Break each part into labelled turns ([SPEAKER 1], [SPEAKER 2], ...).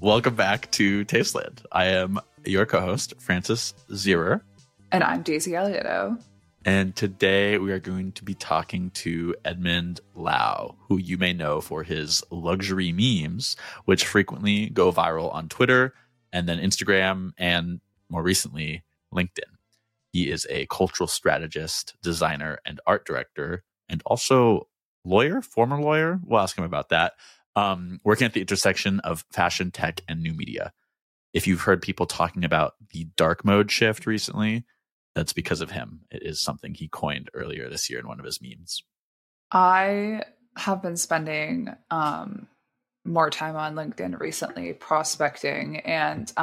[SPEAKER 1] Welcome back to Tasteland. I am your co-host, Francis Zierer.
[SPEAKER 2] And I'm Daisy Aliotto.
[SPEAKER 1] And today we are going to be talking to Edmund Lau, who you may know for his luxury memes, which frequently go viral on Twitter and then Instagram and more recently, LinkedIn. He is a cultural strategist, designer, and art director, and also former lawyer. We'll ask him about that. Working at the intersection of fashion, tech, and new media. If you've heard people talking about the dark mode shift recently, that's because of him. It is something he coined earlier this year in one of his memes.
[SPEAKER 2] I have been spending more time on LinkedIn recently, prospecting, and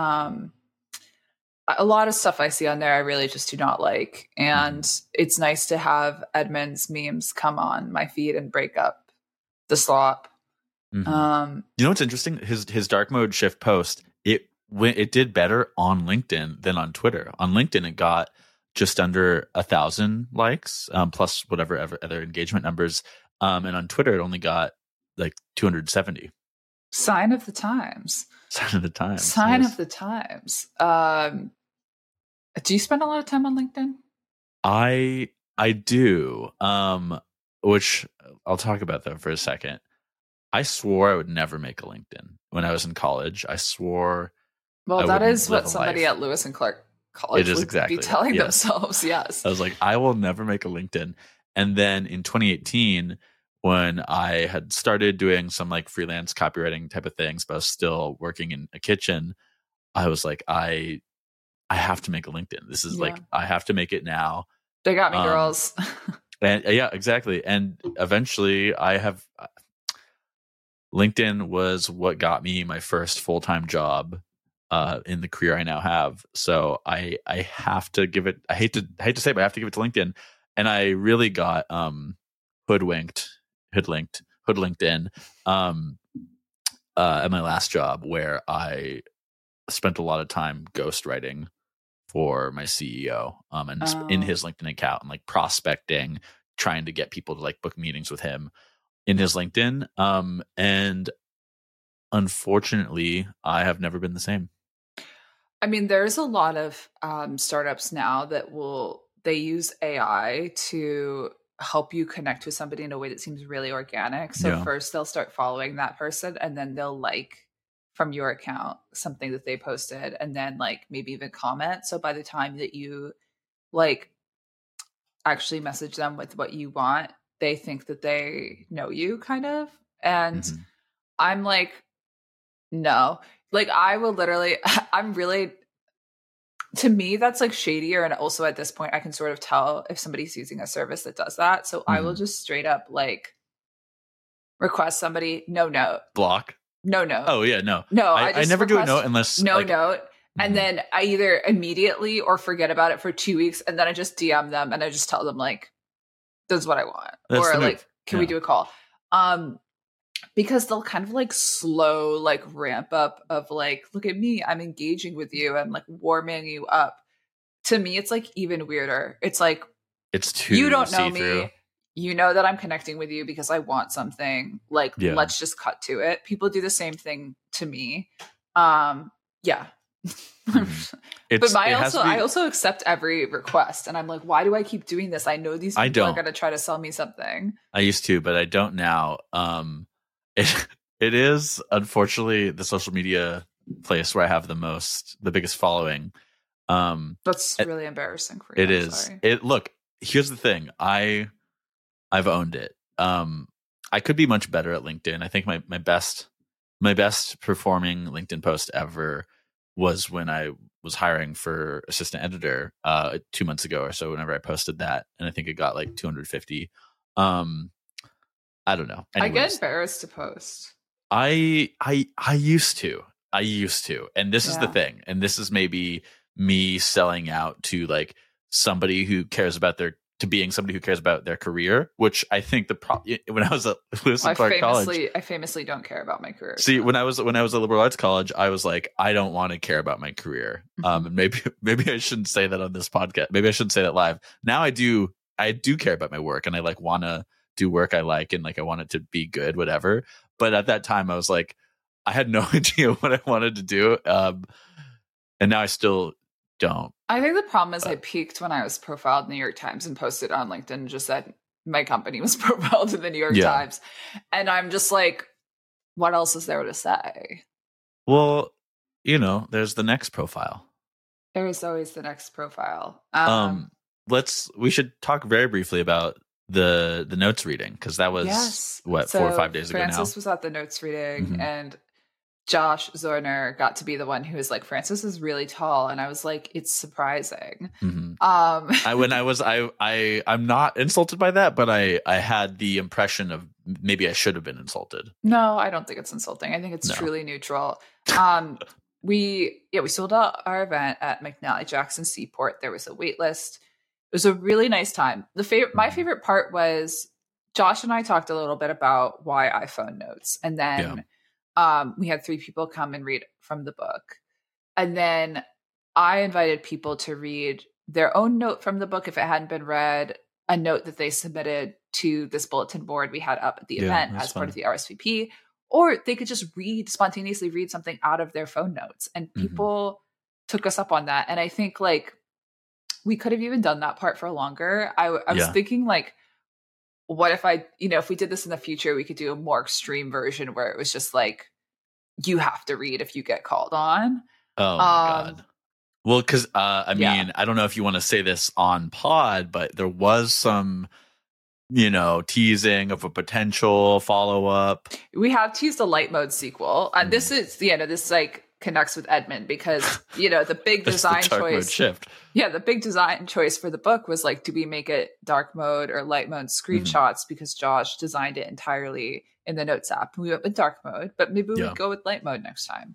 [SPEAKER 2] a lot of stuff I see on there I really just do not like. And it's nice to have Edmund's memes come on my feed and break up the slop.
[SPEAKER 1] Mm-hmm. You know what's interesting? His dark mode shift post, it did better on LinkedIn than on Twitter. On LinkedIn, it got just under 1,000 likes, plus whatever other engagement numbers. And on Twitter, it only got like 270.
[SPEAKER 2] Sign of the times.
[SPEAKER 1] Sign of the times.
[SPEAKER 2] Sign of the times. Do you spend a lot of time on LinkedIn?
[SPEAKER 1] I do. Which I'll talk about that for a second. I swore I would never make a LinkedIn when I was in college. I swore.
[SPEAKER 2] Well, that is what somebody at Lewis and Clark College would be telling themselves. Yes.
[SPEAKER 1] I was like, I will never make a LinkedIn. And then in 2018, when I had started doing some like freelance copywriting type of things, but I was still working in a kitchen, I was like, I have to make a LinkedIn. This is like, I have to make it now.
[SPEAKER 2] They got me, girls.
[SPEAKER 1] And yeah, exactly. And eventually LinkedIn was what got me my first full-time job in the career I now have. So I have to give it. I hate to say it, but I have to give it to LinkedIn. And I really got hoodwinked in at my last job, where I spent a lot of time ghostwriting for my CEO and in his LinkedIn account, and like prospecting, trying to get people to like book meetings with him in his LinkedIn. And unfortunately, I have never been the same.
[SPEAKER 2] I mean, there's a lot of startups now that they use AI to help you connect with somebody in a way that seems really organic. So first they'll start following that person, and then they'll like from your account something that they posted, and then like maybe even comment. So by the time that you like actually message them with what you want, they think that they know you kind of. And I'm like, no, like I will literally, to me, that's like shadier. And also at this point, I can sort of tell if somebody's using a service that does that. So I will just straight up like request somebody, no note.
[SPEAKER 1] Block?
[SPEAKER 2] No note.
[SPEAKER 1] Oh yeah, no.
[SPEAKER 2] No,
[SPEAKER 1] I never do a note unless
[SPEAKER 2] no note. And then I either immediately or forget about it for 2 weeks. And then I just DM them and I just tell them like, this is what I want.
[SPEAKER 1] That's
[SPEAKER 2] or like, can we do a call? Because they'll kind of like slow, like ramp up of like, look at me, I'm engaging with you. I'm like warming you up. To me, it's like even weirder. It's like,
[SPEAKER 1] it's too
[SPEAKER 2] you don't know
[SPEAKER 1] see-through.
[SPEAKER 2] me. You know that I'm connecting with you because I want something. Like, let's just cut to it. People do the same thing to me. Yeah. But I also accept every request, and I'm like, why do I keep doing this? I know these people are going to try to sell me something.
[SPEAKER 1] I used to, but I don't now. It is unfortunately the social media place where I have the biggest following.
[SPEAKER 2] That's really embarrassing for you.
[SPEAKER 1] It is. Sorry. Look, here's the thing. I've owned it. I could be much better at LinkedIn. I think my best performing LinkedIn post ever was when I was hiring for assistant editor 2 months ago or so, whenever I posted that. And I think it got like 250. I don't know. Anyways,
[SPEAKER 2] I get embarrassed to post.
[SPEAKER 1] I used to. And this is the thing. And this is maybe me selling out to like somebody who cares about being somebody who cares about their career, which I think when I was at Lewis and Clark College,
[SPEAKER 2] I famously don't care about my career.
[SPEAKER 1] See, when I was at liberal arts college, I was like, I don't want to care about my career. And maybe I shouldn't say that on this podcast. Maybe I shouldn't say that live. Now I do care about my work, and I like want to do work I like, and like I want it to be good, whatever. But at that time, I was like, I had no idea what I wanted to do, and now I still don't.
[SPEAKER 2] I think the problem is I peaked when I was profiled in the New York Times and posted on LinkedIn and just said my company was profiled in the New York Times. And I'm just like, what else is there to say?
[SPEAKER 1] Well, there's the next profile.
[SPEAKER 2] There is always the next profile.
[SPEAKER 1] We should talk very briefly about the notes reading, because that was 4 or 5 days ago now.
[SPEAKER 2] Francis was at the notes reading, and Josh Zorner got to be the one who was like, Francis is really tall, and I was like, it's surprising.
[SPEAKER 1] I'm not insulted by that, but I had the impression of maybe I should have been insulted.
[SPEAKER 2] No, I don't think it's insulting. I think it's truly neutral. We sold out our event at McNally Jackson Seaport. There was a wait list. It was a really nice time. My favorite part was Josh and I talked a little bit about why iPhone notes, and then we had 3 people come and read from the book. And then I invited people to read their own note from the book if it hadn't been read, a note that they submitted to this bulletin board we had up at the event as part of the RSVP, or they could just spontaneously read something out of their phone notes. And people took us up on that. And I think like we could have even done that part for longer. I was thinking like, what if if we did this in the future, we could do a more extreme version where it was just like, you have to read if you get called on.
[SPEAKER 1] Oh my God. Well, because I mean, I don't know if you want to say this on pod, but there was some, teasing of a potential follow-up.
[SPEAKER 2] We have teased a light mode sequel. This is, this like connects with Edmund because, the big design choice.
[SPEAKER 1] Shift.
[SPEAKER 2] Yeah, the big design choice for the book was like, do we make it dark mode or light mode screenshots? Because Josh designed it entirely in the Notes app. We went with dark mode, but maybe we go with light mode next time.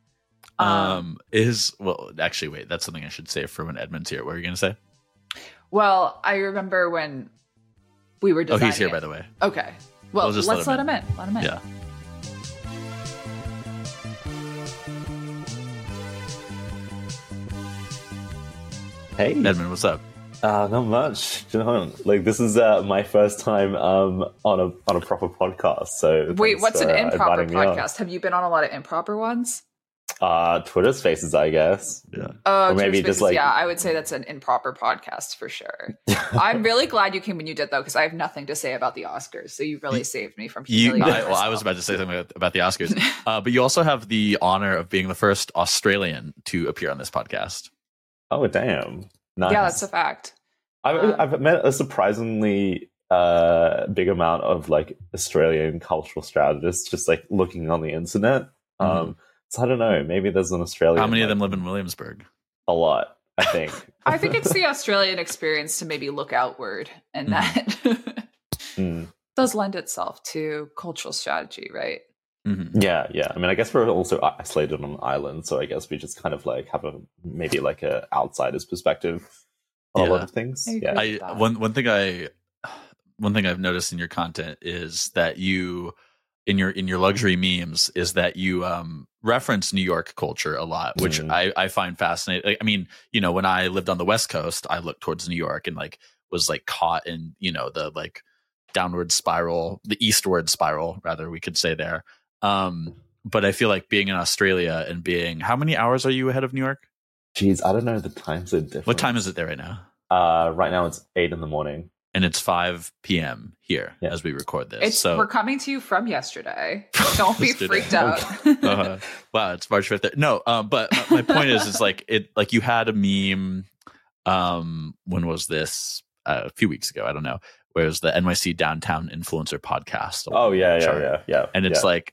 [SPEAKER 1] Actually, wait, that's something I should say for when Edmund's here. What were you going to say?
[SPEAKER 2] Well, I remember when we were designing
[SPEAKER 1] he's here, by the way.
[SPEAKER 2] Okay. Well, let's let him in. Let him in.
[SPEAKER 1] Yeah.
[SPEAKER 3] Hey,
[SPEAKER 1] Edmund, what's up?
[SPEAKER 3] Not much. This is my first time on a proper podcast. So
[SPEAKER 2] wait, what's an improper podcast? Have you been on a lot of improper ones?
[SPEAKER 3] Twitter Spaces, I guess.
[SPEAKER 1] Yeah.
[SPEAKER 3] Or maybe Spaces, just like
[SPEAKER 2] I would say that's an improper podcast for sure. I'm really glad you came when you did though, because I have nothing to say about the Oscars. So you really saved me from humiliating myself.
[SPEAKER 1] I was about to say something about the Oscars, but you also have the honor of being the first Australian to appear on this podcast.
[SPEAKER 3] Oh damn! Nice.
[SPEAKER 2] Yeah, that's a fact.
[SPEAKER 3] I've met a surprisingly big amount of like Australian cultural strategists just like looking on the internet. So I don't know. Maybe there's an Australian.
[SPEAKER 1] How many of them live in Williamsburg?
[SPEAKER 3] A lot, I think.
[SPEAKER 2] I think it's the Australian experience to maybe look outward, and that does lend itself to cultural strategy, right?
[SPEAKER 3] Yeah. I mean, I guess we're also isolated on an island, so I guess we just kind of like have maybe like a outsider's perspective on a lot of things.
[SPEAKER 1] One thing I've noticed in your content is that you in your luxury memes is that you reference New York culture a lot, which I find fascinating. Like, I mean, when I lived on the West Coast, I looked towards New York and like was like caught in the like downward spiral, the eastward spiral, rather we could say there. But I feel like being in Australia and how many hours are you ahead of New York?
[SPEAKER 3] Jeez, I don't know. The times are different.
[SPEAKER 1] What time is it there right now?
[SPEAKER 3] Right now it's 8 a.m.
[SPEAKER 1] And it's 5 p.m. here as we record this.
[SPEAKER 2] We're coming to you from yesterday. Don't be freaked out.
[SPEAKER 1] Wow, it's March 5th. No, but my point is like you had a meme. When was this? A few weeks ago, I don't know. Where it was the NYC Downtown Influencer Podcast.
[SPEAKER 3] Oh yeah.
[SPEAKER 1] And it's like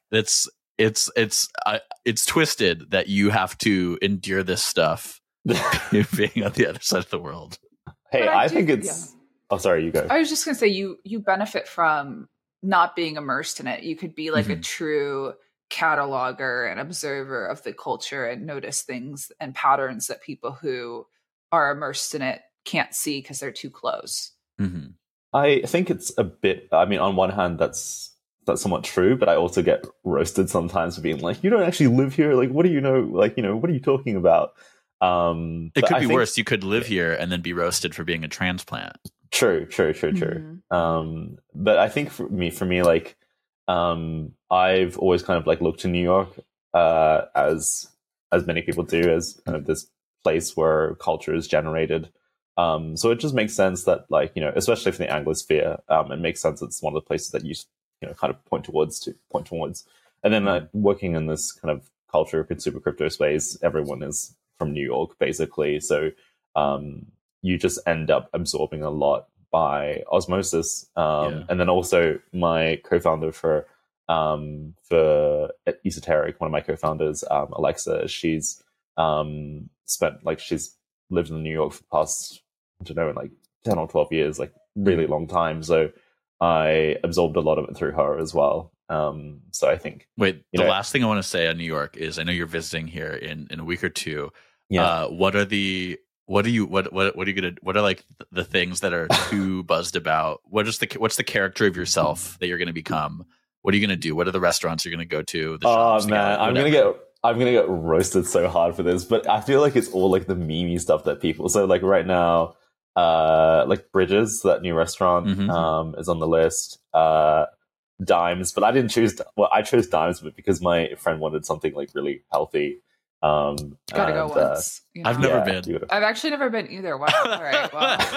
[SPEAKER 1] it's twisted that you have to endure this stuff being on the other side of the world.
[SPEAKER 3] Hey, I think it's. Yeah. Oh, sorry, you go.
[SPEAKER 2] I was just going to say you benefit from not being immersed in it. You could be like a true cataloger and observer of the culture and notice things and patterns that people who are immersed in it can't see because they're too close.
[SPEAKER 3] I think it's a bit. I mean, on one hand, that's somewhat true, but I also get roasted sometimes for being like, "You don't actually live here. Like, what do you know? Like, what are you talking about?"
[SPEAKER 1] It could be worse. You could live here and then be roasted for being a transplant.
[SPEAKER 3] True. But I think for me, like, I've always kind of like looked to New York as many people do, as kind of this place where culture is generated. So it just makes sense that, like, you know, especially for the Anglosphere, it makes sense that it's one of the places that you know kind of point towards. And then working in this kind of culture consumer crypto space, everyone is from New York basically, so you just end up absorbing a lot by osmosis. And then also my co-founder for Esoteric, one of my co-founders, Alexa, she's she's lived in New York for the past, I don't know, like 10 or 12 years, like really long time. So I absorbed a lot of it through her as well. So I think.
[SPEAKER 1] Wait, the last thing I want to say on New York is, I know you're visiting here in a week or two. Yeah. What are you gonna? What are like the things that are too buzzed about? What's the character of yourself that you're gonna become? What are you gonna do? What are the restaurants you're gonna go to?
[SPEAKER 3] Oh man, I'm gonna get roasted so hard for this, but I feel like it's all like the memey stuff that people. So like right now, like Bridges, that new restaurant, is on the list. Dimes, but I didn't choose. Well, I chose Dimes, but because my friend wanted something like really healthy.
[SPEAKER 2] Gotta go once. You know?
[SPEAKER 1] I've never been.
[SPEAKER 2] I've actually never been either. Wow. All right.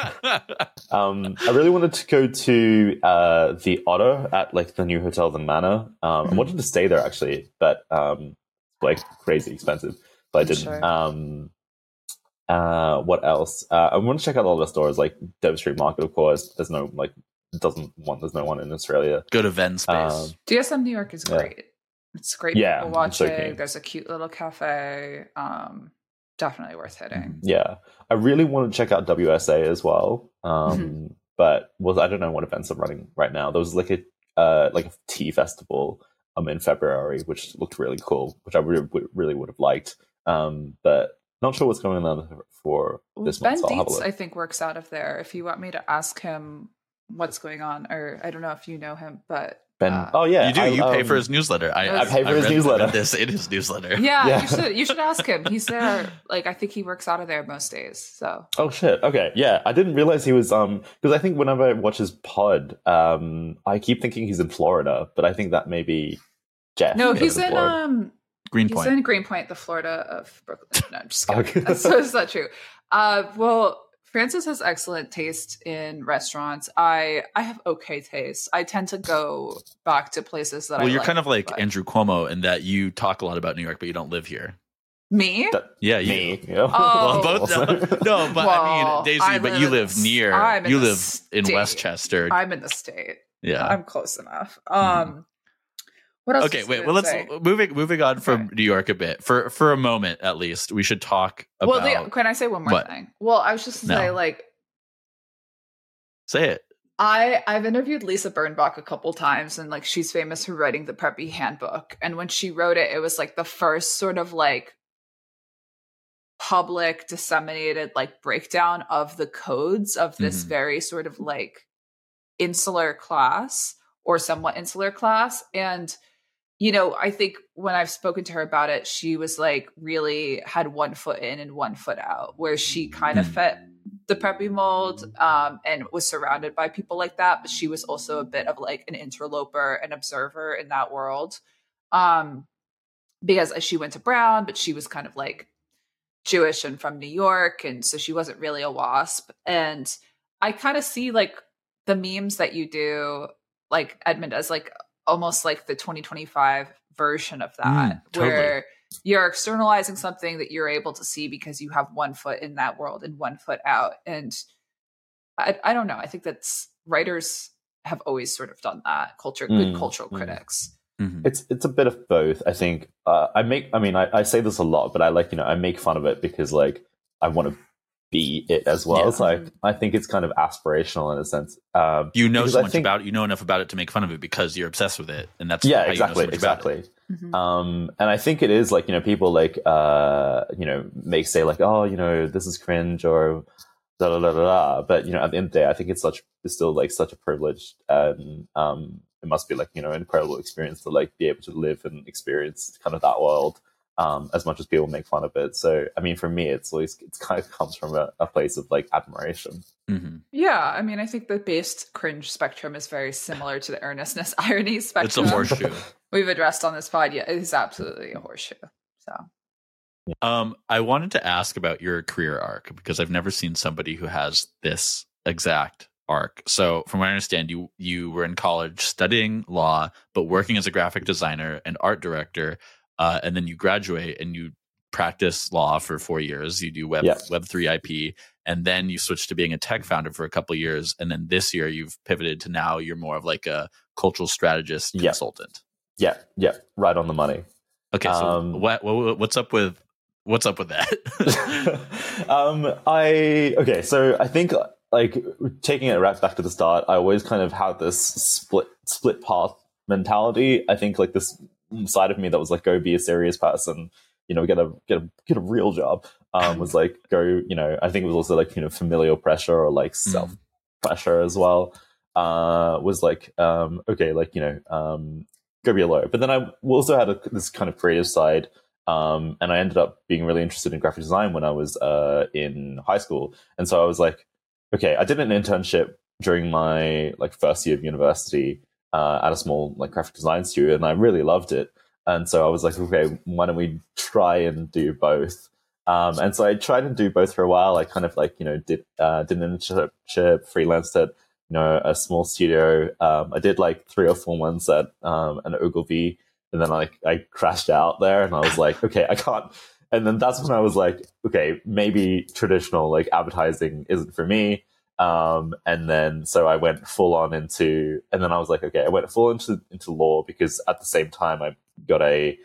[SPEAKER 2] Wow.
[SPEAKER 3] I really wanted to go to the Otter at like the new hotel, the Manor. I wanted to stay there actually, but like crazy expensive. But I didn't. Sure. What else? I want to check out all the stores, like Dev Street Market, of course. There's no like. There's no one in Australia.
[SPEAKER 1] Go to Venn Space.
[SPEAKER 2] DSM New York is great. It's great people watching. So there's a cute little cafe. Definitely worth hitting.
[SPEAKER 3] Yeah. I really want to check out WSA as well. But I don't know what events are running right now. There was like a tea festival in February, which looked really cool, which I really would have liked. But not sure what's going on for this month.
[SPEAKER 2] Ben Dietz, I think, works out of there. If you want me to ask him what's going on, or I don't know if you know him, but
[SPEAKER 3] Ben. Oh yeah,
[SPEAKER 1] you do. You pay for his newsletter. I
[SPEAKER 3] pay for his newsletter.
[SPEAKER 1] This in his newsletter.
[SPEAKER 2] Yeah. You should ask him. He's there. Like I think he works out of there most days. So.
[SPEAKER 3] Oh shit. Okay. Yeah, I didn't realize he was because I think whenever I watch his pod, I keep thinking he's in Florida, but I think that may be Jeff.
[SPEAKER 2] No, he's in
[SPEAKER 1] Greenpoint.
[SPEAKER 2] He's in Greenpoint, the Florida of Brooklyn. No, I'm just kidding. So it's not true. Well. Francis has excellent taste in restaurants. I have okay taste. I tend to go back to places that I like.
[SPEAKER 1] Well, you're kind of like Andrew Cuomo in that you talk a lot about New York, but you don't live here.
[SPEAKER 2] Me?
[SPEAKER 1] Yeah,
[SPEAKER 3] me.
[SPEAKER 2] Yeah.
[SPEAKER 1] Oh. Well, both. No, but I mean, Daisy, but you live near. You live in Westchester.
[SPEAKER 2] I'm in the state.
[SPEAKER 1] Yeah,
[SPEAKER 2] I'm close enough. What else?
[SPEAKER 1] Okay, wait. Well, let's moving on from New York a bit for a moment at least. We should talk about.
[SPEAKER 2] Well, can I say one more thing? Well, I was just to say, like,
[SPEAKER 1] say it.
[SPEAKER 2] I've interviewed Lisa Birnbach a couple times, and like she's famous for writing the Preppy Handbook. And when she wrote it, it was like the first sort of like public disseminated like breakdown of the codes of this very sort of like insular class or somewhat insular class. And you know, I think when I've spoken to her about it, she was like really had one foot in and one foot out, where she kind of fit the preppy mold and was surrounded by people like that. But she was also a bit of like an interloper, an observer in that world. Because she went to Brown, but she was kind of like Jewish and from New York. And so she wasn't really a WASP. And I kind of see like the memes that you do, like Edmund, as like almost like the 2025 version of that, where you're externalizing something that you're able to see because you have one foot in that world and one foot out. And I don't know. I think that's writers have always sort of done that. Good cultural critics.
[SPEAKER 3] It's a bit of both. I think I say this a lot, but I make fun of it because like I want to be it as well. So I think it's kind of aspirational in a sense.
[SPEAKER 1] You know so much about it. You know enough about it to make fun of it because you're obsessed with it, and that's
[SPEAKER 3] exactly. And I think it is like, you know, people like you know, may say like, oh, you know, this is cringe or da da da da. But you know, at the end of the day, I think it's still like such a privilege, and it must be like, you know, an incredible experience to like be able to live and experience kind of that world. As much as people make fun of it. So, I mean, for me, it kind of comes from a place of like admiration.
[SPEAKER 2] Yeah, I mean, I think the based cringe spectrum is very similar to the earnestness irony spectrum.
[SPEAKER 1] It's a horseshoe.
[SPEAKER 2] we've addressed on this pod, yeah, it's absolutely a horseshoe. So
[SPEAKER 1] I wanted to ask about your career arc because I've never seen somebody who has this exact arc. So from what I understand, you were in college studying law, but working as a graphic designer and art director, and then you graduate and you practice law for 4 years. You do Web3 IP, and then you switch to being a tech founder for a couple of years, and then this year you've pivoted to now you're more of like a cultural strategist consultant.
[SPEAKER 3] Yeah, right on the money.
[SPEAKER 1] Okay, so what's up with that?
[SPEAKER 3] So I think, like, taking it right back to the start, I always kind of had this split path mentality. I think, like, this side of me that was like, go be a serious person, get a real job, was like, go, I think it was also like, familial pressure or like self pressure as well, was like, okay, like, go be a lawyer. But then I also had this kind of creative side. And I ended up being really interested in graphic design when I was in high school. And so I was like, okay, I did an internship during my like first year of university at a small like graphic design studio, and I really loved it. And so I was like, okay, why don't we try and do both? And so I tried to do both for a while. I kind of like, did an internship, freelanced at, a small studio. I did like 3 or 4 months at an Ogilvy. And then I crashed out there, and I was like, okay, I can't. And then that's when I was like, okay, maybe traditional like advertising isn't for me. And then so I went full on into, and then I was like, okay, I went full into law because at the same time I got a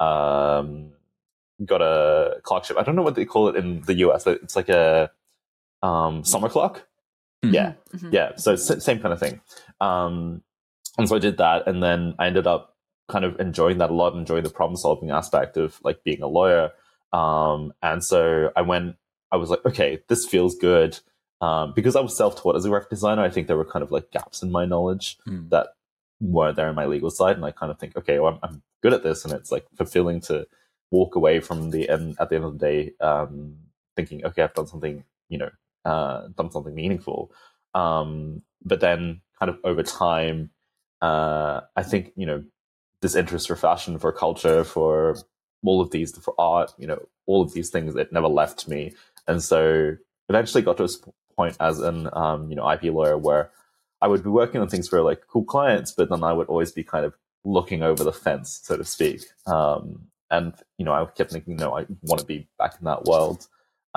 [SPEAKER 3] clerkship. I don't know what they call it in the US. It's like a summer clerk. Mm-hmm. Yeah. So same kind of thing. And so I did that, and then I ended up kind of enjoying that a lot, enjoying the problem solving aspect of like being a lawyer. And so I was like, okay, this feels good. Because I was self-taught as a graphic designer, I think there were kind of like gaps in my knowledge that weren't there in my legal side. And I kind of think, okay, well, I'm good at this. And it's like fulfilling to walk away from the end at the end of the day, thinking, okay, I've done something, done something meaningful. But then kind of over time, I think, this interest for fashion, for culture, for all of these, for art, all of these things, it never left me. And so eventually got to a point as an, IP lawyer where I would be working on things for like cool clients, but then I would always be kind of looking over the fence, so to speak. And, I kept thinking, no, I want to be back in that world.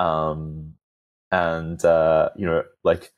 [SPEAKER 3] Like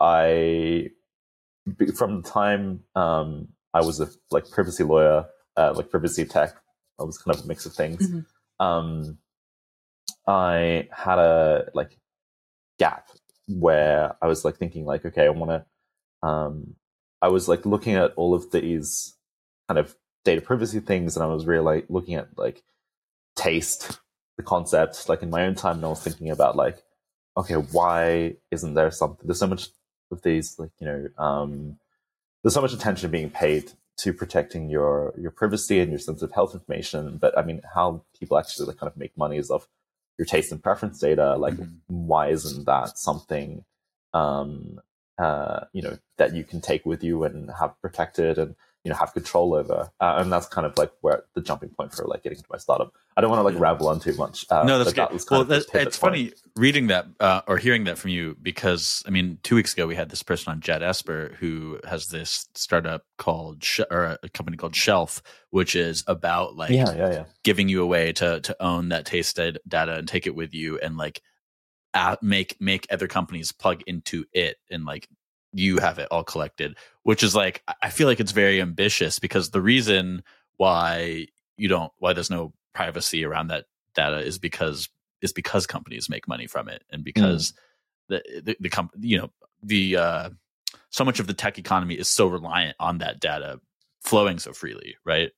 [SPEAKER 3] from the time, I was a like privacy lawyer, like privacy tech. I was kind of a mix of things. Mm-hmm. I had a like gap where I was like thinking like, okay, I want to. I was like looking at all of these kind of data privacy things, and I was really like looking at like taste, the concept, like in my own time, and I was thinking about like, okay, why isn't there something? There's so much of these like there's so much attention being paid to protecting your privacy and your sensitive health information. But I mean, how people actually like kind of make money is off your taste and preference data. Like, why isn't that something, that you can take with you and have protected and, have control over? And that's kind of like where the jumping point for like getting into my startup. I don't want to like rabble on too much.
[SPEAKER 1] No, that's good. It's funny reading that or hearing that from you, because I mean, 2 weeks ago we had this person on, Jed Esper, who has this startup called or a company called Shelf, which is about like giving you a way to own that taste data and take it with you, and like make other companies plug into it, and like you have it all collected, which is like, I feel like it's very ambitious, because the reason why there's no privacy around that data is because companies make money from it, and because so much of the tech economy is so reliant on that data flowing so freely, right?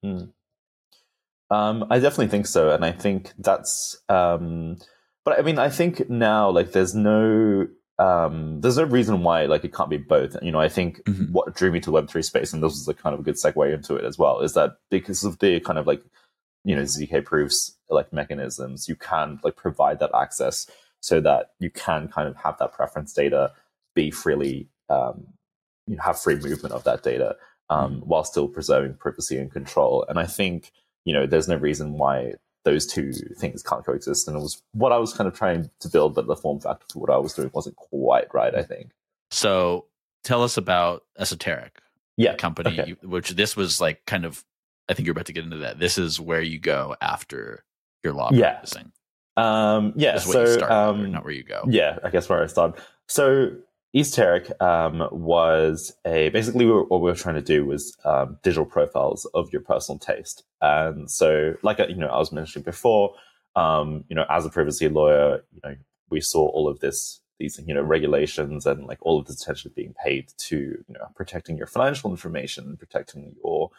[SPEAKER 3] I definitely think so, and I think that's but I mean, I think now like there's no reason why like it can't be both. I think what drew me to Web3 space, and this was a kind of a good segue into it as well, is that because of the kind of like, ZK proofs like mechanisms, you can like provide that access so that you can kind of have that preference data be freely, have free movement of that data. while still preserving privacy and control. And I think, there's no reason why those two things can't coexist. And it was what I was kind of trying to build, but the form factor for what I was doing wasn't quite right, I think.
[SPEAKER 1] So tell us about Esoteric, company,
[SPEAKER 3] okay.
[SPEAKER 1] which this was like kind of, I think you're about to get into that. This is where you go after your law practicing.
[SPEAKER 3] This
[SPEAKER 1] is where you start, not where you go.
[SPEAKER 3] Yeah, I guess where I started. So Esoteric was basically what we were trying to do was digital profiles of your personal taste. And so, like I was mentioning before, as a privacy lawyer, we saw all of these regulations and like all of this attention being paid to protecting your financial information, protecting your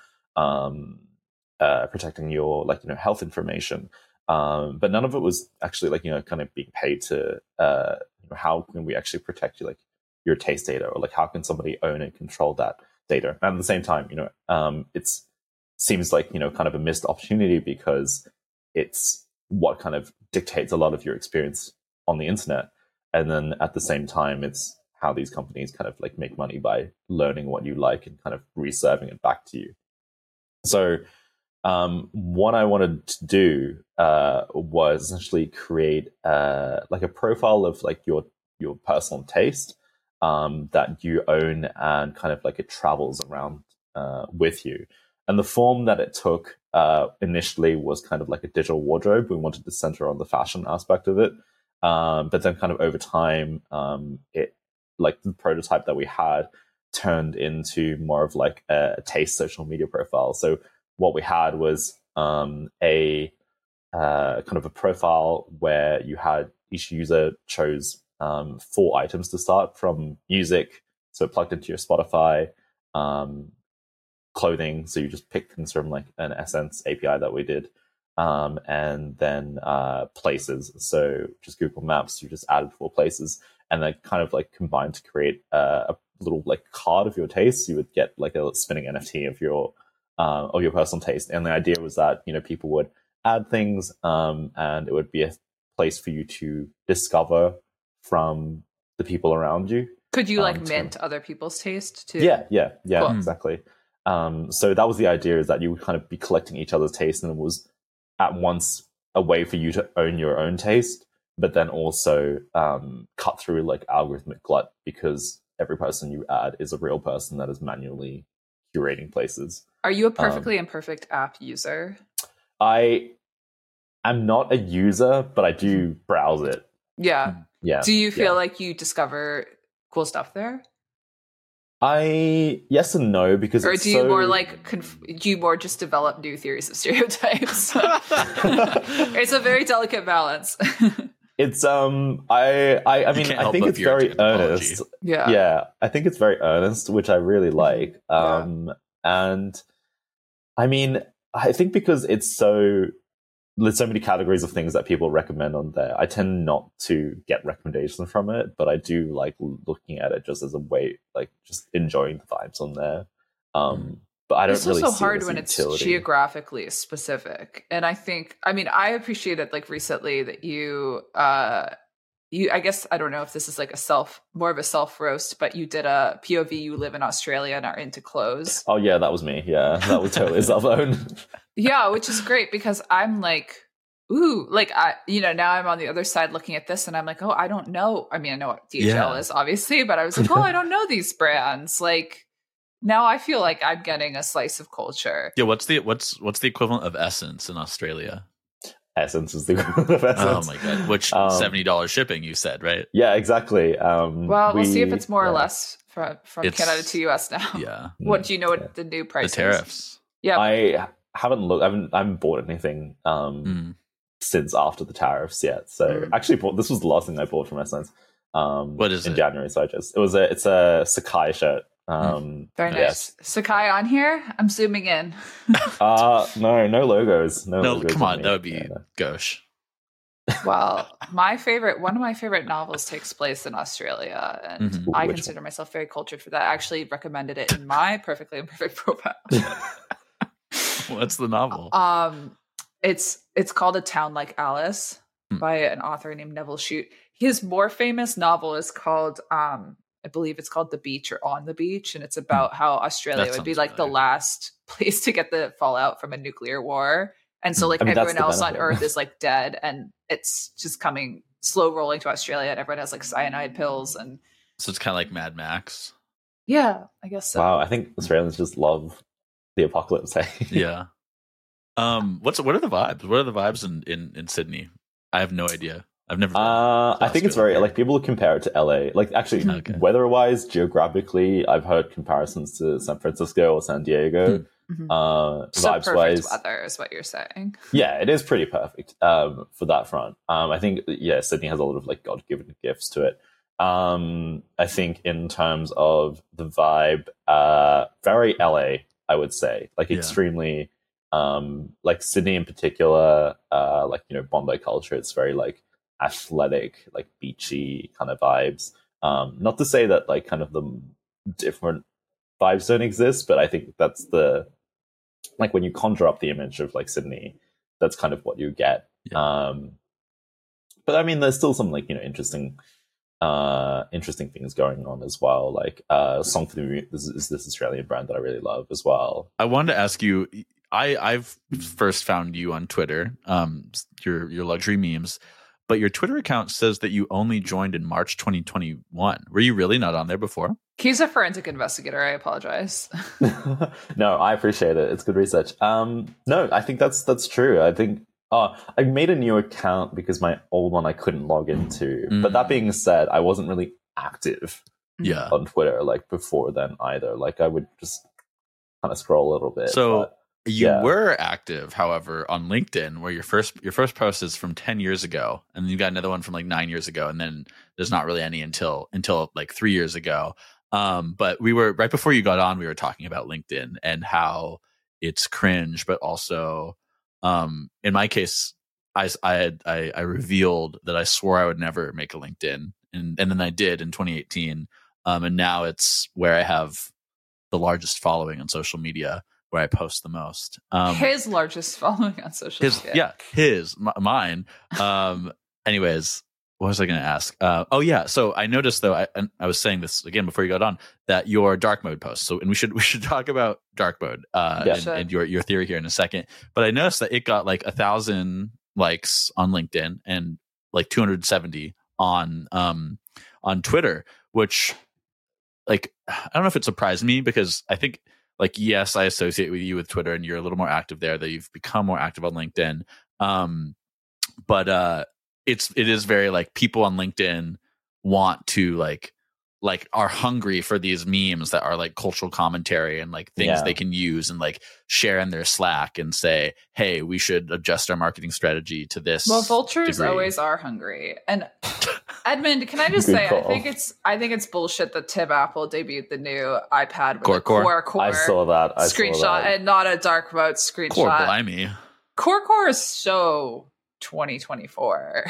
[SPEAKER 3] health information. But none of it was actually kind of being paid to how can we actually protect your taste data, or how can somebody own and control that data? And at the same time, it seems like kind of a missed opportunity, because it's what kind of dictates a lot of your experience on the internet. And then at the same time, it's how these companies kind of make money by learning what you like and kind of reserving it back to you. So what I wanted to do was essentially create a profile of your personal taste that you own, and kind of it travels around with you. And the form that it took initially was kind of like a digital wardrobe. We wanted to center on the fashion aspect of it. But then kind of over time, it the prototype that we had turned into more of a taste social media profile. So what we had was a kind of a profile where you had each user chose 4 items to start from: music, so plugged into your Spotify, clothing, so you just pick things from an Essence API that we did, and then places, so just Google Maps, you just added 4 places, and then kind of combined to create a little card of your taste. You would get a spinning NFT of your personal taste. And the idea was that people would add things, and it would be a place for you to discover from the people around you.
[SPEAKER 2] Could you mint other people's taste too?
[SPEAKER 3] Yeah,
[SPEAKER 2] cool.
[SPEAKER 3] Exactly. So that was the idea, is that you would kind of be collecting each other's taste, and it was at once a way for you to own your own taste, but then also cut through algorithmic glut, because every person you add is a real person that is manually curating places.
[SPEAKER 2] Are you a perfectly imperfect app user?
[SPEAKER 3] I am not a user, but I do browse it.
[SPEAKER 2] Yeah.
[SPEAKER 3] Yeah.
[SPEAKER 2] Do you feel like you discover cool stuff there?
[SPEAKER 3] Yes and no, because
[SPEAKER 2] or do you more do you more just develop new theories of stereotypes? It's a very delicate balance.
[SPEAKER 3] It's I mean I think it's very earnest. Yeah, I think it's very earnest, which I really like. And I mean, I think because there's so many categories of things that people recommend on there, I tend not to get recommendations from it, but I do like looking at it just as a way, just enjoying the vibes on there. But I don't really see it as
[SPEAKER 2] It's also hard when
[SPEAKER 3] utility.
[SPEAKER 2] It's geographically specific. And I think, I appreciated recently that you, I guess, I don't know if this is more of a self roast, but you did a POV, you live in Australia and are into clothes.
[SPEAKER 3] Oh yeah, that was me. Yeah, that was totally self-owned.
[SPEAKER 2] Yeah, which is great, because I'm now I'm on the other side looking at this and I'm like, oh, I don't know. I mean, I know what DHL is obviously, but I was like, oh, I don't know these brands. Now I feel like I'm getting a slice of culture.
[SPEAKER 1] Yeah, what's the equivalent of Essence in Australia?
[SPEAKER 3] Essence is the equivalent of Essence.
[SPEAKER 1] Oh my god! Which $70 shipping, you said, right?
[SPEAKER 3] Yeah, exactly.
[SPEAKER 2] Well, we'll see if it's more or less from Canada to US now.
[SPEAKER 1] Yeah.
[SPEAKER 2] What do you know? What the new price?
[SPEAKER 1] The tariffs.
[SPEAKER 2] Yeah.
[SPEAKER 3] I haven't looked. I haven't bought anything since after the tariffs yet. So actually, this was the last thing I bought from Essence.
[SPEAKER 1] What is it?
[SPEAKER 3] In January? So it's a Sakai shirt.
[SPEAKER 2] Very nice. Sakai on here. I'm zooming in.
[SPEAKER 3] No logos. No logos.
[SPEAKER 1] Come on, that would be gauche.
[SPEAKER 2] Well, one of my favorite novels takes place in Australia, and I consider myself very cultured for that. I actually recommended it in my Perfectly Imperfect profile.
[SPEAKER 1] What's the novel?
[SPEAKER 2] It's called A Town Like Alice by an author named Neville Shute. His more famous novel is called I believe it's called The Beach or On the Beach, and it's about how Australia would be like the last place to get the fallout from a nuclear war. And so like everyone else on Earth is like dead, and it's just coming slow rolling to Australia, and everyone has like cyanide pills. And
[SPEAKER 1] so it's kind of like Mad Max.
[SPEAKER 2] Yeah, I guess so.
[SPEAKER 3] Wow, I think Australians just love the apocalypse.
[SPEAKER 1] Yeah. What are the vibes? What are the vibes in Sydney? I have no idea. I've never.
[SPEAKER 3] I think it's very like people compare it to LA. Like actually, weather-wise, geographically, I've heard comparisons to San Francisco or San Diego.
[SPEAKER 2] So vibes-wise, weather is what you're saying.
[SPEAKER 3] Yeah, it is pretty perfect for that front. I think Sydney has a lot of like God-given gifts to it. I think in terms of the vibe, very LA, I would say, like extremely, like Sydney in particular, like, you know, Bondi culture. It's very like athletic, like beachy kind of vibes. Not to say that like kind of the different vibes don't exist, but I think that's like when you conjure up the image of like Sydney, that's kind of what you get. Yeah. But I mean, there's still some like, you know, interesting things going on as well. Like Song for the Moon is this Australian brand that I really love as well.
[SPEAKER 1] I wanted to ask you, I've first found you on Twitter, your luxury memes, but your Twitter account says that you only joined in March 2021. Were you really not on there before?
[SPEAKER 2] He's a forensic investigator. I apologize.
[SPEAKER 3] No, I appreciate it. It's good research. No, I think that's true. I think I made a new account because my old one I couldn't log into. But that being said, I wasn't really active on Twitter like before then either. Like I would just kind of scroll a little bit.
[SPEAKER 1] So you were active, however, on LinkedIn, where your first post is from 10 years ago, and then you got another one from like 9 years ago, and then there's not really any until like 3 years ago. But we were right before you got on, we were talking about LinkedIn and how it's cringe, but also in my case, I revealed that I swore I would never make a LinkedIn, and then I did in 2018. And now it's where I have the largest following on social media, where I post the most.
[SPEAKER 2] His largest following on social media.
[SPEAKER 1] Yeah, mine. Anyways, what was I going to ask? So I noticed though, I was saying this again before you got on, that your dark mode post. So, and we should talk about dark mode and your theory here in a second. But I noticed that it got like 1,000 likes on LinkedIn and like 270 on Twitter, which like I don't know if it surprised me, because I think like yes, I associate with you with Twitter and you're a little more active there. That you've become more active on LinkedIn, but it is very like people on LinkedIn want to like are hungry for these memes that are like cultural commentary and like things they can use and like share in their Slack and say, hey, we should adjust our marketing strategy to this.
[SPEAKER 2] Well, vultures degree. Always are hungry. And Edmund, can I just say, I think it's bullshit that Tim Apple debuted the new iPad with a Core
[SPEAKER 3] I saw that
[SPEAKER 2] screenshot and not a dark mode screenshot.
[SPEAKER 1] Core, blimey.
[SPEAKER 2] Core is so 2024.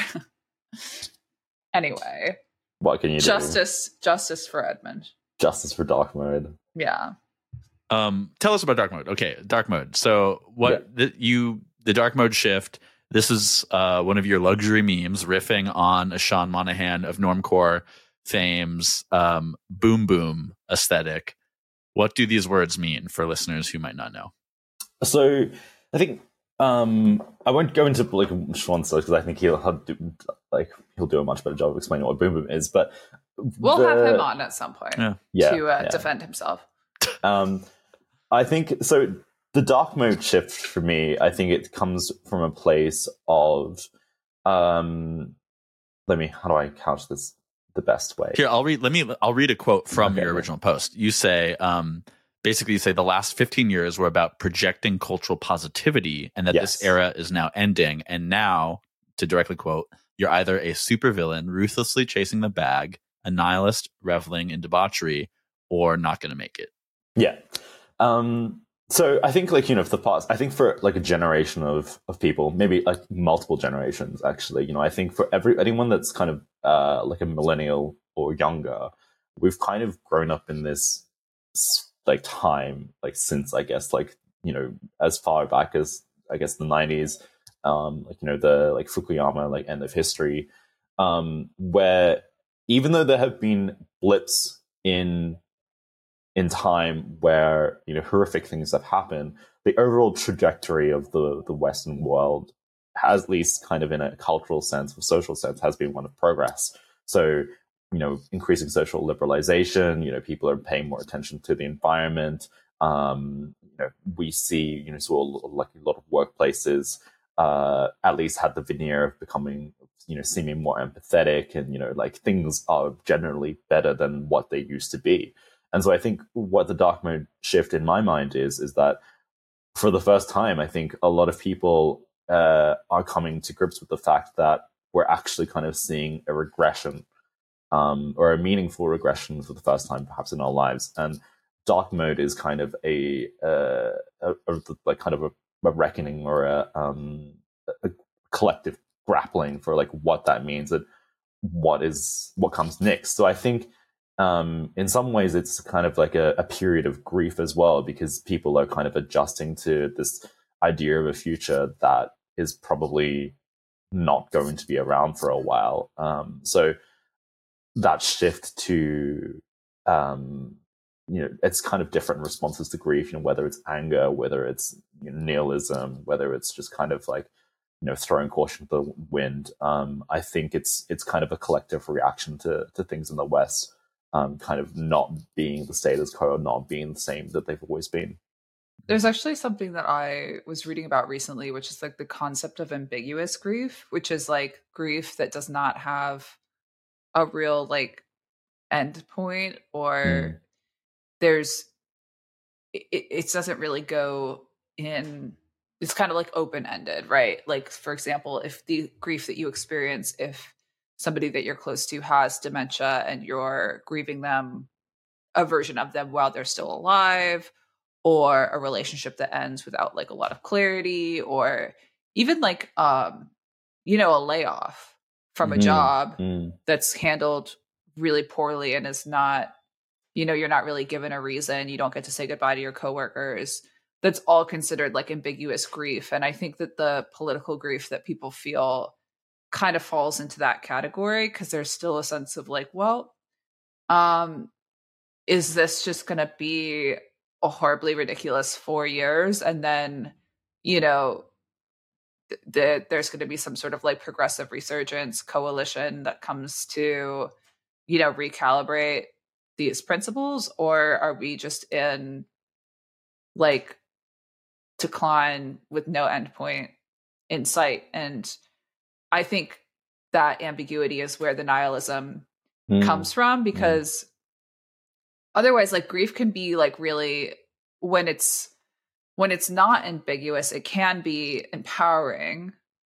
[SPEAKER 2] Anyway.
[SPEAKER 3] What can you do?
[SPEAKER 2] Justice for Edmund.
[SPEAKER 3] Justice for dark mode.
[SPEAKER 2] Yeah.
[SPEAKER 1] Tell us about dark mode. Okay, dark mode. So the dark mode shift. This is one of your luxury memes riffing on a Sean Monahan of Normcore fame's boom boom aesthetic. What do these words mean for listeners who might not know?
[SPEAKER 3] So I think I won't go into like Sean's stuff because I think he'll do a much better job of explaining what boom boom is. But
[SPEAKER 2] we'll have him on at some point to defend himself.
[SPEAKER 3] I think so. The dark mode shift for me, I think it comes from a place of how do I couch this the best way?
[SPEAKER 1] Here, I'll read a quote from your original post. You say basically you say the last 15 years were about projecting cultural positivity and that this era is now ending. And now, to directly quote, you're either a supervillain ruthlessly chasing the bag, a nihilist reveling in debauchery, or not going to make it.
[SPEAKER 3] Yeah. So I think like, you know, for the past, I think for like a generation of people, maybe like multiple generations, actually, you know, I think for anyone that's kind of like a millennial or younger, we've kind of grown up in this like time, like since I guess like, you know, as far back as I guess the 90s, like, you know, the like Fukuyama, like end of history, where even though there have been blips in time where, you know, horrific things have happened, the overall trajectory of the Western world, has, at least kind of in a cultural sense or social sense, has been one of progress. So, you know, increasing social liberalization, you know, people are paying more attention to the environment. You know, we see, you know, sort of like a lot of workplaces at least had the veneer of becoming, you know, seeming more empathetic, and, you know, like things are generally better than what they used to be. And so I think what the dark mode shift in my mind is that for the first time, I think a lot of people are coming to grips with the fact that we're actually kind of seeing a regression, or a meaningful regression for the first time, perhaps in our lives. And dark mode is kind of a reckoning, or a collective grappling for like what that means and what comes next. So I think in some ways it's kind of like a period of grief as well, because people are kind of adjusting to this idea of a future that is probably not going to be around for a while. So that shift to, you know, it's kind of different responses to grief, you know, whether it's anger, whether it's, you know, nihilism, whether it's just kind of like, you know, throwing caution to the wind. I think it's kind of a collective reaction to things in the West, kind of not being the status quo, not being the same that they've always been.
[SPEAKER 2] There's actually something that I was reading about recently, which is like the concept of ambiguous grief, which is like grief that does not have a real like end point, or it doesn't really go in. It's kind of like open-ended, right? Like, for example, if the grief that you experience, if somebody that you're close to has dementia and you're grieving them, a version of them while they're still alive, or a relationship that ends without like a lot of clarity, or even like, you know, a layoff from a job that's handled really poorly and is not, you know, you're not really given a reason. You don't get to say goodbye to your coworkers. That's all considered like ambiguous grief. And I think that the political grief that people feel kind of falls into that category, because there's still a sense of like, well, is this just going to be a horribly ridiculous 4 years? And then, you know, there's going to be some sort of like progressive resurgence coalition that comes to, you know, recalibrate these principles? Or are we just in like decline with no endpoint in sight? And I think that ambiguity is where the nihilism comes from, because otherwise, like, grief can be like really, when it's not ambiguous, it can be empowering,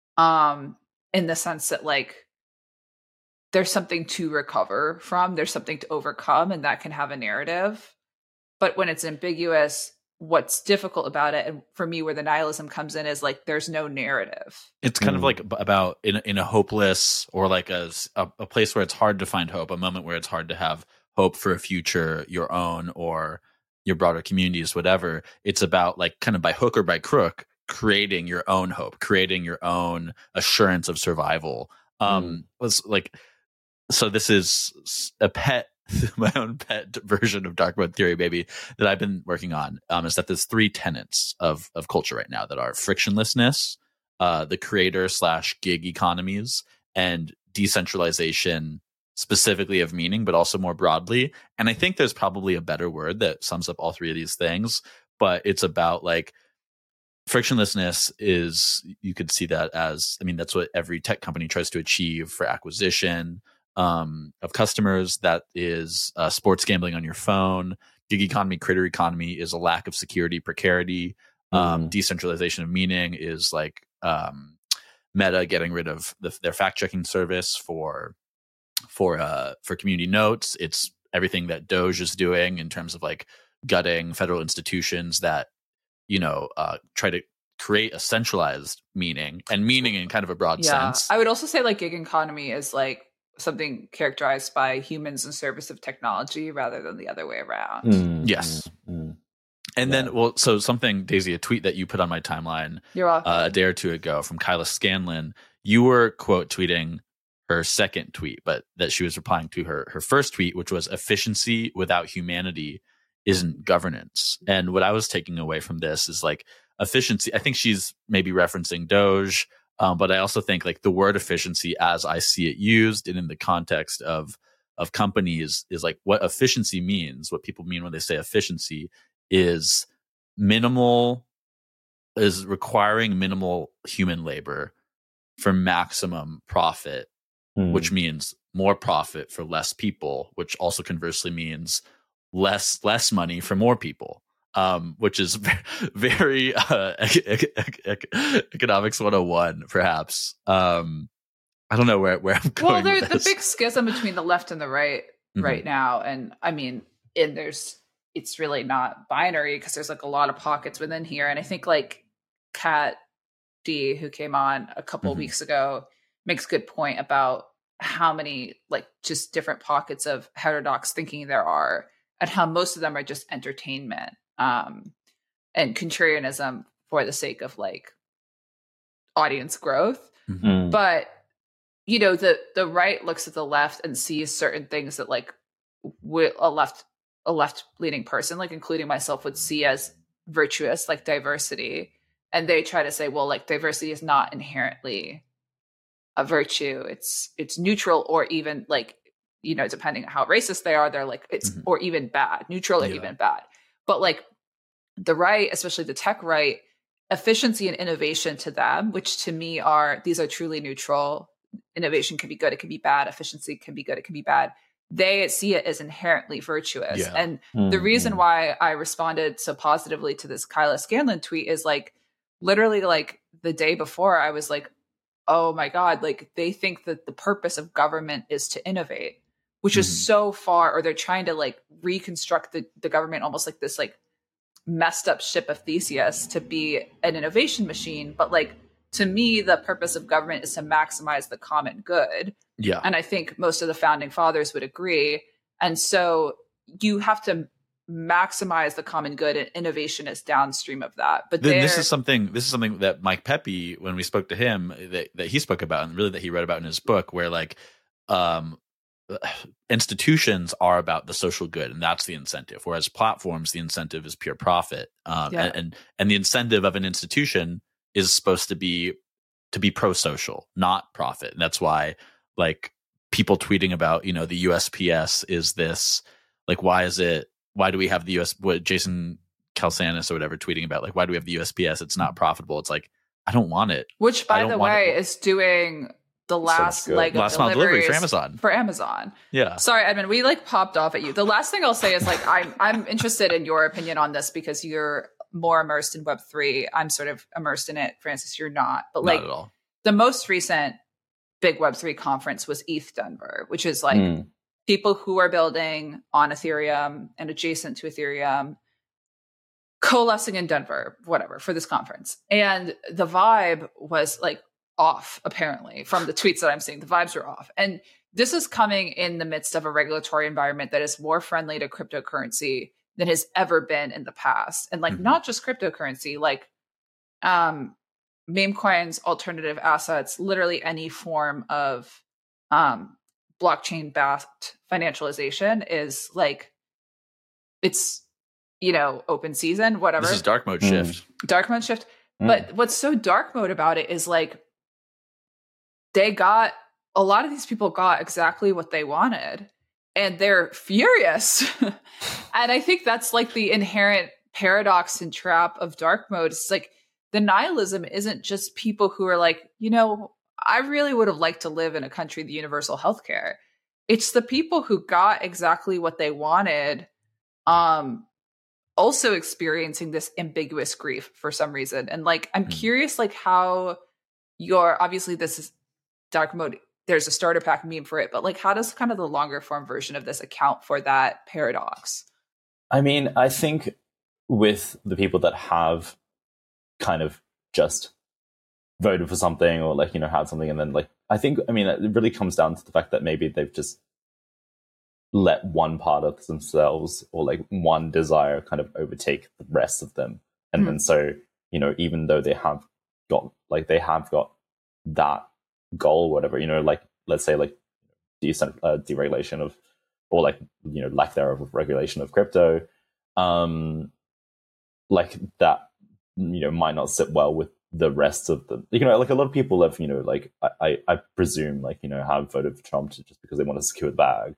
[SPEAKER 2] in the sense that like there's something to recover from, there's something to overcome, and that can have a narrative. But when it's ambiguous, what's difficult about it, and for me where the nihilism comes in, is like there's no narrative.
[SPEAKER 1] It's kind of like about in a hopeless, or like a place where it's hard to find hope, a moment where it's hard to have hope for a future, your own or your broader communities, whatever. It's about like kind of by hook or by crook creating your own hope, creating your own assurance of survival. Was like, so this is my own pet version of dark mode theory, maybe, that I've been working on, is that there's 3 tenets of culture right now that are frictionlessness, the creator/gig economies, and decentralization, specifically of meaning, but also more broadly. And I think there's probably a better word that sums up all 3 of these things, but it's about like frictionlessness is, you could see that as, I mean, that's what every tech company tries to achieve for acquisition of customers. That is sports gambling on your phone. Gig economy, creator economy is a lack of security, precarity. Decentralization of meaning is like Meta getting rid of their fact-checking service for community notes. It's everything that Doge is doing in terms of like gutting federal institutions that, you know, try to create a centralized meaning, and meaning in kind of a broad sense.
[SPEAKER 2] I would also say like gig economy is like something characterized by humans in service of technology rather than the other way around.
[SPEAKER 1] Yes. And then, well, so something, Daisy, a tweet that you put on my timeline
[SPEAKER 2] You're welcome.
[SPEAKER 1] A day or two ago from Kyla Scanlon, you were quote tweeting her second tweet, but that she was replying to her first tweet, which was efficiency without humanity isn't governance. And what I was taking away from this is like efficiency. I think she's maybe referencing Doge, but I also think like the word efficiency as I see it used and in the context of companies is like what efficiency means. What people mean when they say efficiency is requiring minimal human labor for maximum profit, which means more profit for less people, which also conversely means less money for more people, which is very economics 101, perhaps. I don't know where I'm going.
[SPEAKER 2] Well, there's the big schism between the left and the right right now, and I mean, it's really not binary because there's like a lot of pockets within here, and I think like Kat D, who came on a couple weeks ago, makes a good point about how many like just different pockets of heterodox thinking there are, and how most of them are just entertainment and contrarianism for the sake of like audience growth. But you know, the right looks at the left and sees certain things that like a left leaning person, like including myself, would see as virtuous, like diversity, and they try to say, well, like diversity is not inherently a virtue, it's neutral, or even like, you know, depending on how racist they are, they're like it's or even bad, neutral or even bad. But like the right, especially the tech right, efficiency and innovation to them, which to me these are truly neutral. Innovation can be good, it can be bad. Efficiency can be good, it can be bad. They see it as inherently virtuous. And the reason why I responded so positively to this Kyla Scanlon tweet is like literally like the day before I was like, oh my God, like they think that the purpose of government is to innovate, which is so far, or they're trying to like reconstruct the government almost like this like messed up ship of Theseus to be an innovation machine. But like, to me, the purpose of government is to maximize the common good. Yeah. And I think most of the founding fathers would agree. And so you have to maximize the common good, and innovation is downstream of that. But
[SPEAKER 1] this is something that Mike Pepe, when we spoke to him, that he spoke about, and really that he read about in his book, where like institutions are about the social good, and that's the incentive. Whereas platforms, the incentive is pure profit. And the incentive of an institution is supposed to be pro-social, not profit. And that's why like people tweeting about, you know, the USPS is this, like, why do we have the what Jason Calacanis or whatever tweeting about, like, why do we have the USPS? It's not profitable. It's like, I don't want it.
[SPEAKER 2] Which, by the way, is doing the last leg of
[SPEAKER 1] delivery for
[SPEAKER 2] Amazon.
[SPEAKER 1] Yeah.
[SPEAKER 2] Sorry, Edmund, we like popped off at you. The last thing I'll say is like, I'm interested in your opinion on this because you're more immersed in Web3. I'm sort of immersed in it. Francis, you're not. But like,
[SPEAKER 1] not at all.
[SPEAKER 2] The most recent big Web3 conference was ETH Denver, which is like people who are building on Ethereum and adjacent to Ethereum coalescing in Denver, whatever, for this conference. And the vibe was like off, apparently, from the tweets that I'm seeing. The vibes are off. And this is coming in the midst of a regulatory environment that is more friendly to cryptocurrency than has ever been in the past. And like, not just cryptocurrency, like meme coins, alternative assets, literally any form of blockchain-backed financialization is like, it's, you know, open season, whatever.
[SPEAKER 1] This is dark mode shift.
[SPEAKER 2] Dark mode shift. But what's so dark mode about it is like, a lot of these people got exactly what they wanted. And they're furious. And I think that's like the inherent paradox and trap of dark mode. It's like the nihilism isn't just people who are like, you know, I really would have liked to live in a country with universal healthcare. It's the people who got exactly what they wanted, also experiencing this ambiguous grief for some reason. And like, I'm curious, like how obviously this is dark mode. There's a starter pack meme for it, but like, how does kind of the longer form version of this account for that paradox?
[SPEAKER 3] I mean, I think with the people that have kind of just voted for something or like, you know, had something and then like, I mean, it really comes down to the fact that maybe they've just let one part of themselves or like one desire kind of overtake the rest of them. And then so, you know, even though they have got that goal, whatever, you know, like let's say like deregulation of, or like, you know, lack thereof of regulation of crypto, like that, you know, might not sit well with the rest of the, you know, like a lot of people have, you know, like I presume, like, you know, have voted for Trump just because they want to secure the bag.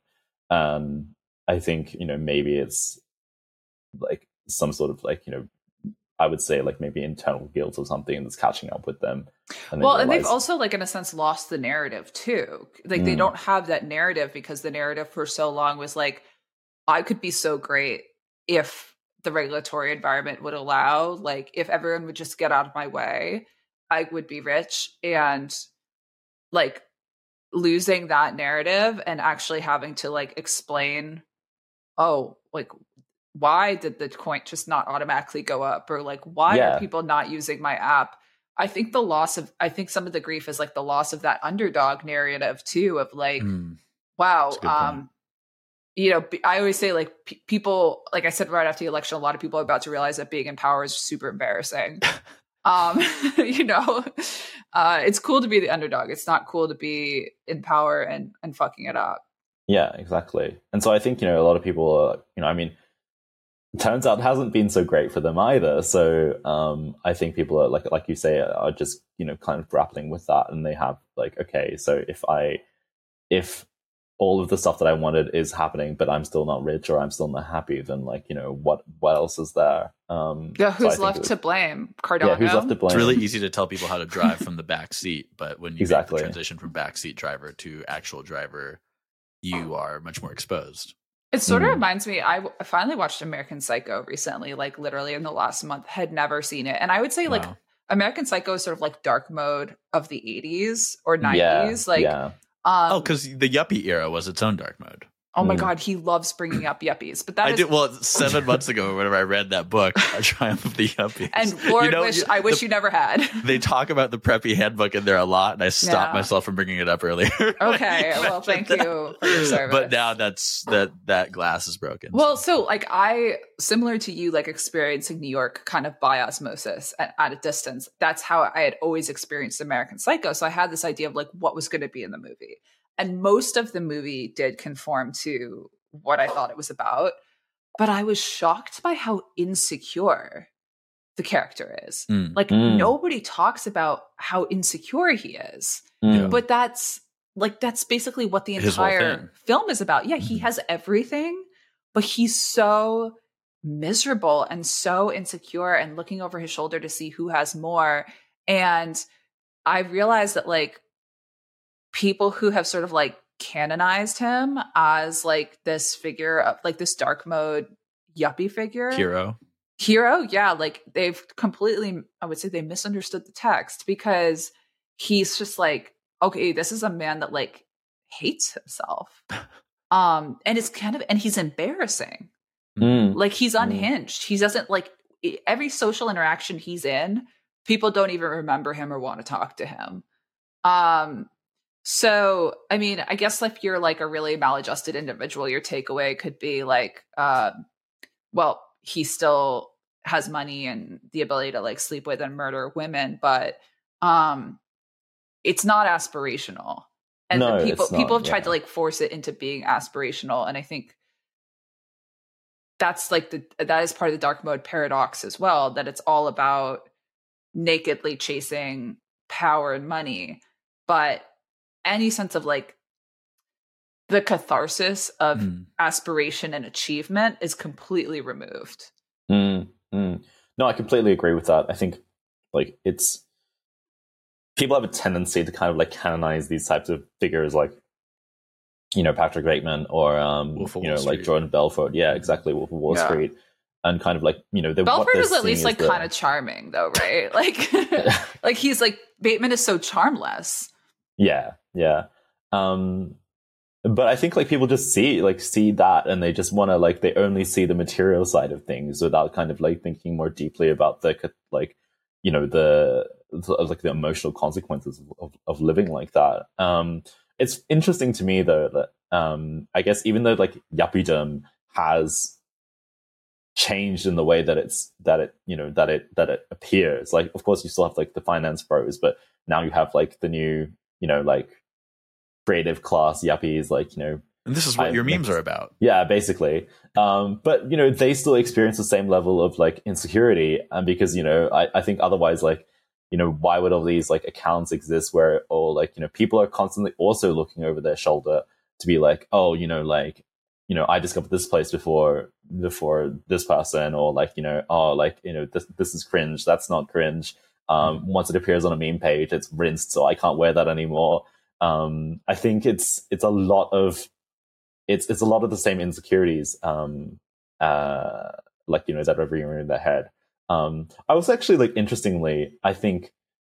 [SPEAKER 3] I think, you know, maybe it's like some sort of like, you know, I would say like maybe internal guilt or something that's catching up with them.
[SPEAKER 2] And they've also, like, in a sense, lost the narrative too. Like they don't have that narrative because the narrative for so long was like, I could be so great if the regulatory environment would allow, like if everyone would just get out of my way, I would be rich. And like losing that narrative and actually having to like explain, oh, like, why did the coin just not automatically go up? Or like, why are people not using my app? I think some of the grief is like the loss of that underdog narrative too, of like, wow, you know, I always say like people, like I said, right after the election, a lot of people are about to realize that being in power is super embarrassing. You know, it's cool to be the underdog. It's not cool to be in power and fucking it up.
[SPEAKER 3] Yeah, exactly. And so I think, you know, a lot of people are, you know, I mean, turns out it hasn't been so great for them either. So I think people are like you say, are just, you know, kind of grappling with that, and they have like, okay, so if all of the stuff that I wanted is happening, but I'm still not rich or I'm still not happy, then like, you know, what else is there?
[SPEAKER 2] Who's left to blame? Cardano?
[SPEAKER 3] Yeah, who's left to blame?
[SPEAKER 1] It's really easy to tell people how to drive from the back seat, but when you make the transition from backseat driver to actual driver, you are much more exposed.
[SPEAKER 2] It sort of reminds me, I finally watched American Psycho recently, like literally in the last month, had never seen it. And I would say like American Psycho is sort of like dark mode of the 80s or 90s.
[SPEAKER 1] Because the yuppie era was its own dark mode.
[SPEAKER 2] Oh my God, he loves bringing up yuppies. But that
[SPEAKER 1] Well, 7 months ago, whenever I read that book, A Triumph of the Yuppies.
[SPEAKER 2] And Lord, I wish you never had.
[SPEAKER 1] They talk about the preppy handbook in there a lot, and I stopped myself from bringing it up earlier.
[SPEAKER 2] Okay, well, thank you for your service.
[SPEAKER 1] But now that glass is broken.
[SPEAKER 2] Well, so like similar to you, like experiencing New York kind of by osmosis at a distance. That's how I had always experienced American Psycho. So I had this idea of like what was going to be in the movie. And most of the movie did conform to what I thought it was about. But I was shocked by how insecure the character is. Nobody talks about how insecure he is. But that's basically what the entire film is about. Yeah, he has everything, but he's so miserable and so insecure and looking over his shoulder to see who has more. And I realized that like people who have sort of like canonized him as like this figure of like this dark mode yuppie figure. Hero. Yeah. Like they've completely, I would say they misunderstood the text, because he's just like, okay, this is a man that like hates himself. And it's kind of, and he's embarrassing. Like he's unhinged. He doesn't like every social interaction he's in, people don't even remember him or want to talk to him. So, I mean, I guess if you're like a really maladjusted individual, your takeaway could be like, well, he still has money and the ability to like sleep with and murder women, but it's not aspirational. And people have tried to like force it into being aspirational. And I think that's like that is part of the dark mode paradox as well, that it's all about nakedly chasing power and money, but any sense of like the catharsis of aspiration and achievement is completely removed.
[SPEAKER 3] No, I completely agree with that. I think like it's people have a tendency to kind of like canonize these types of figures, like, you know, Patrick Bateman or you know, like Jordan Belfort. Yeah, exactly. Wolf of Wall Street. And kind of like, you know,
[SPEAKER 2] Belfort is at least like kind of charming though, right? Like like he's like, Bateman is so charmless.
[SPEAKER 3] Yeah. But I think like people just see that, and they just want to like, they only see the material side of things without kind of like thinking more deeply about the like, you know, the emotional consequences of living like that. It's interesting to me though that I guess even though like yuppiedom has changed in the way that it appears, like of course you still have like the finance bros, but now you have like the new, you know, like creative class yuppies, like,
[SPEAKER 1] and this is what your memes are about.
[SPEAKER 3] Yeah, basically. But, they still experience the same level of like insecurity. And because, I think otherwise, like, why would all these like accounts exist where all like, people are constantly also looking over their shoulder to be like, oh, I discovered this place before this person, or like, oh, like, this is cringe. That's not cringe. Once it appears on a meme page, it's rinsed, so I can't wear that anymore. I think it's a lot of the same insecurities, like, that are ringing in their head. I was actually, like, interestingly, I think,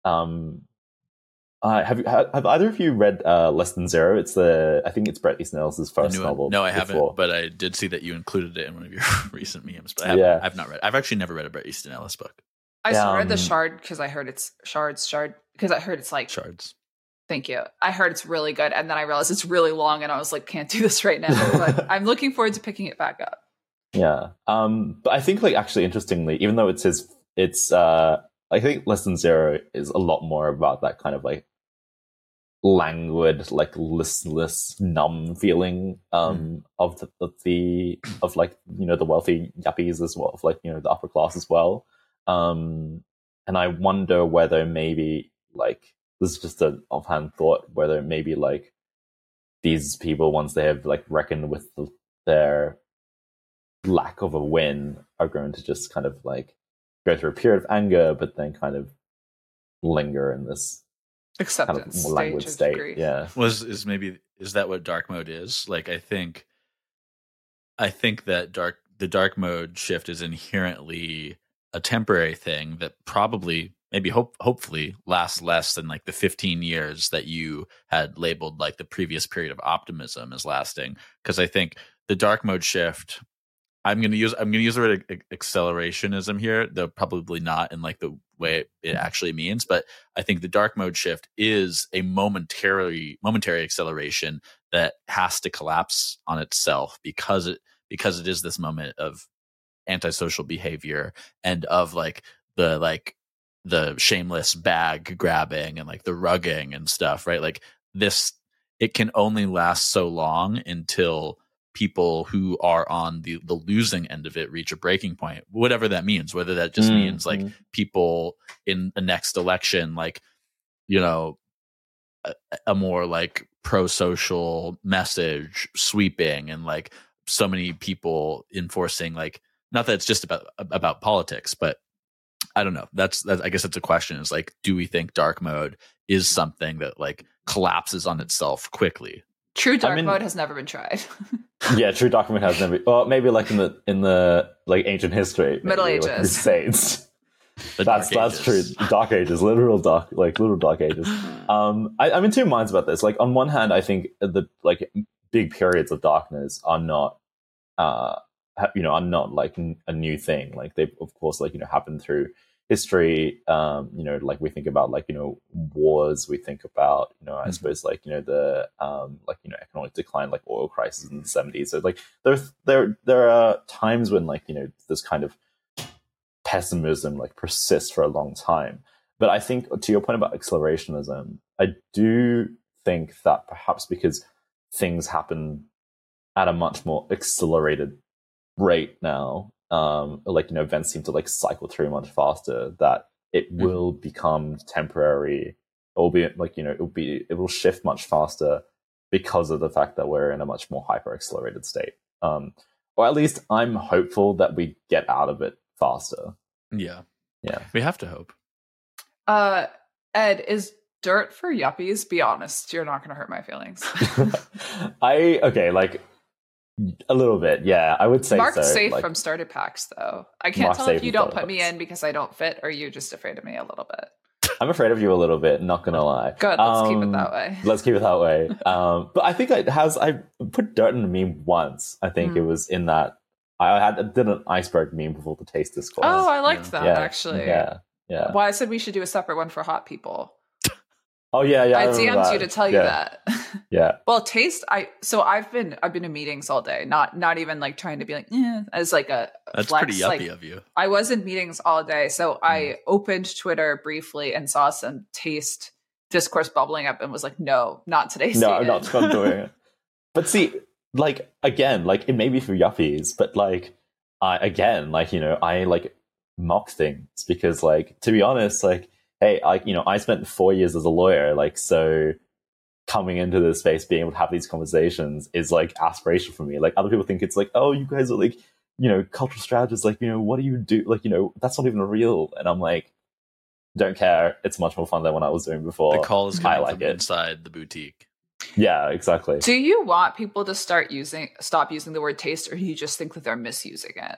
[SPEAKER 3] have either of you read Less Than Zero? I think it's Bret Easton Ellis' first novel.
[SPEAKER 1] No, I haven't, but I did see that you included it in one of your recent memes. But I've not read it. I've actually never read a Bret Easton Ellis book.
[SPEAKER 2] I read The Shard because I heard it's because I heard it's like
[SPEAKER 1] Shards.
[SPEAKER 2] Thank you. I heard it's really good, and then I realized it's really long, and I was like, can't do this right now. But I'm looking forward to picking it back up.
[SPEAKER 3] Yeah. But I think, like, actually, interestingly, even though I think Less Than Zero is a lot more about that kind of like languid, like listless, numb feeling of the like, the wealthy yuppies as well, of like, the upper class as well. And I wonder whether maybe, like, this is just an offhand thought, whether maybe like these people, once they have like reckoned with their lack of a win, are going to just kind of like go through a period of anger, but then kind of linger in this
[SPEAKER 2] acceptance
[SPEAKER 3] kind of languid state.
[SPEAKER 2] Grief.
[SPEAKER 3] Yeah.
[SPEAKER 1] Is that what dark mode is? Like, I think that the dark mode shift is inherently a temporary thing that probably, maybe hopefully lasts less than like the 15 years that you had labeled like the previous period of optimism as lasting. Because I think the dark mode shift, I'm going to use the word accelerationism here, though probably not in like the way it actually means. But I think the dark mode shift is a momentary acceleration that has to collapse on itself because it is this moment of antisocial behavior and of like the shameless bag grabbing and like the rugging and stuff, right? Like this, it can only last so long until people who are on the losing end of it reach a breaking point, whatever that means, whether that just means like people in the next election, like, a more like pro-social message sweeping and like so many people enforcing, like, not that it's just about politics, but I don't know. That's I guess it's a question, is like, do we think dark mode is something that like collapses on itself quickly?
[SPEAKER 2] True dark mode has never been tried.
[SPEAKER 3] Yeah, true dark mode has never. Well, maybe like in the like ancient history,
[SPEAKER 2] Middle Ages,
[SPEAKER 3] like Crusades. That's true. Dark Ages, literal dark ages. I'm in two minds about this. Like, on one hand, I think the like big periods of darkness are not, are not like a new thing. Like, they of course like happen through history. Like we think about like wars. We think about I suppose like the economic decline, like oil crisis in the 70s. So like there are times when like this kind of pessimism like persists for a long time. But I think, to your point about accelerationism, I do think that perhaps because things happen at a much more accelerated rate now, like events seem to like cycle through much faster, that it will become temporary, or be like it will shift much faster because of the fact that we're in a much more hyper accelerated state. Or at least I'm hopeful that we get out of it faster.
[SPEAKER 1] Yeah,
[SPEAKER 3] yeah,
[SPEAKER 1] we have to hope.
[SPEAKER 2] Ed, is dirt for yuppies? Be honest, you're not going to hurt my feelings.
[SPEAKER 3] Like a little bit, yeah, I would say
[SPEAKER 2] Marked
[SPEAKER 3] so.
[SPEAKER 2] safe
[SPEAKER 3] like,
[SPEAKER 2] from starter packs, though. I can't tell if you don't put me in because I don't fit, or you just afraid of me a little bit.
[SPEAKER 3] I'm afraid of you a little bit, not gonna lie.
[SPEAKER 2] Good, let's keep it that way.
[SPEAKER 3] Let's keep it that way. But I think I put dirt in a meme once. I think it was in that I did an iceberg meme before the taste discourse.
[SPEAKER 2] Oh, I liked that actually.
[SPEAKER 3] Yeah.
[SPEAKER 2] Well, I said we should do a separate one for hot people.
[SPEAKER 3] Oh yeah.
[SPEAKER 2] I DM'd you to tell you that.
[SPEAKER 3] Yeah.
[SPEAKER 2] Well, taste. I've been in meetings all day, not even like trying to be like as like a
[SPEAKER 1] that's
[SPEAKER 2] flex.
[SPEAKER 1] Pretty yuppie of you.
[SPEAKER 2] I was in meetings all day, so I opened Twitter briefly and saw some taste discourse bubbling up and was like, no, not today.
[SPEAKER 3] No, I'm not doing it. But see, like, again, like, it may be for yuppies, but like, I like mock things because, like, to be honest, like, hey, I spent 4 years as a lawyer, like, so coming into this space, being able to have these conversations is like aspirational for me. Like, other people think it's like, oh, you guys are like, cultural strategists, like, what do you do? Like, that's not even real. And I'm like, don't care. It's much more fun than what I was doing before.
[SPEAKER 1] The call is coming from inside the boutique.
[SPEAKER 3] Yeah, exactly.
[SPEAKER 2] Do you want people to stop using the word taste, or do you just think that they're misusing it?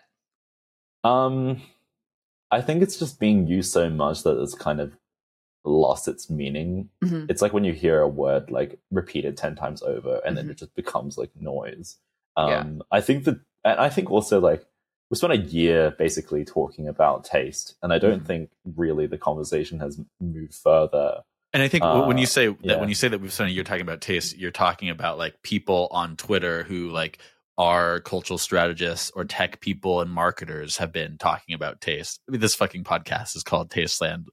[SPEAKER 3] I think it's just being used so much that it's kind of lost its meaning.
[SPEAKER 2] Mm-hmm.
[SPEAKER 3] It's like when you hear a word like repeated 10 times over and then it just becomes like noise. I think also, like, we spent a year basically talking about taste, and I don't think really the conversation has moved further.
[SPEAKER 1] And I think when you say that we've spent a year talking about taste, you're talking about like people on Twitter who like are cultural strategists or tech people and marketers have been talking about taste. I mean, this fucking podcast is called Tasteland.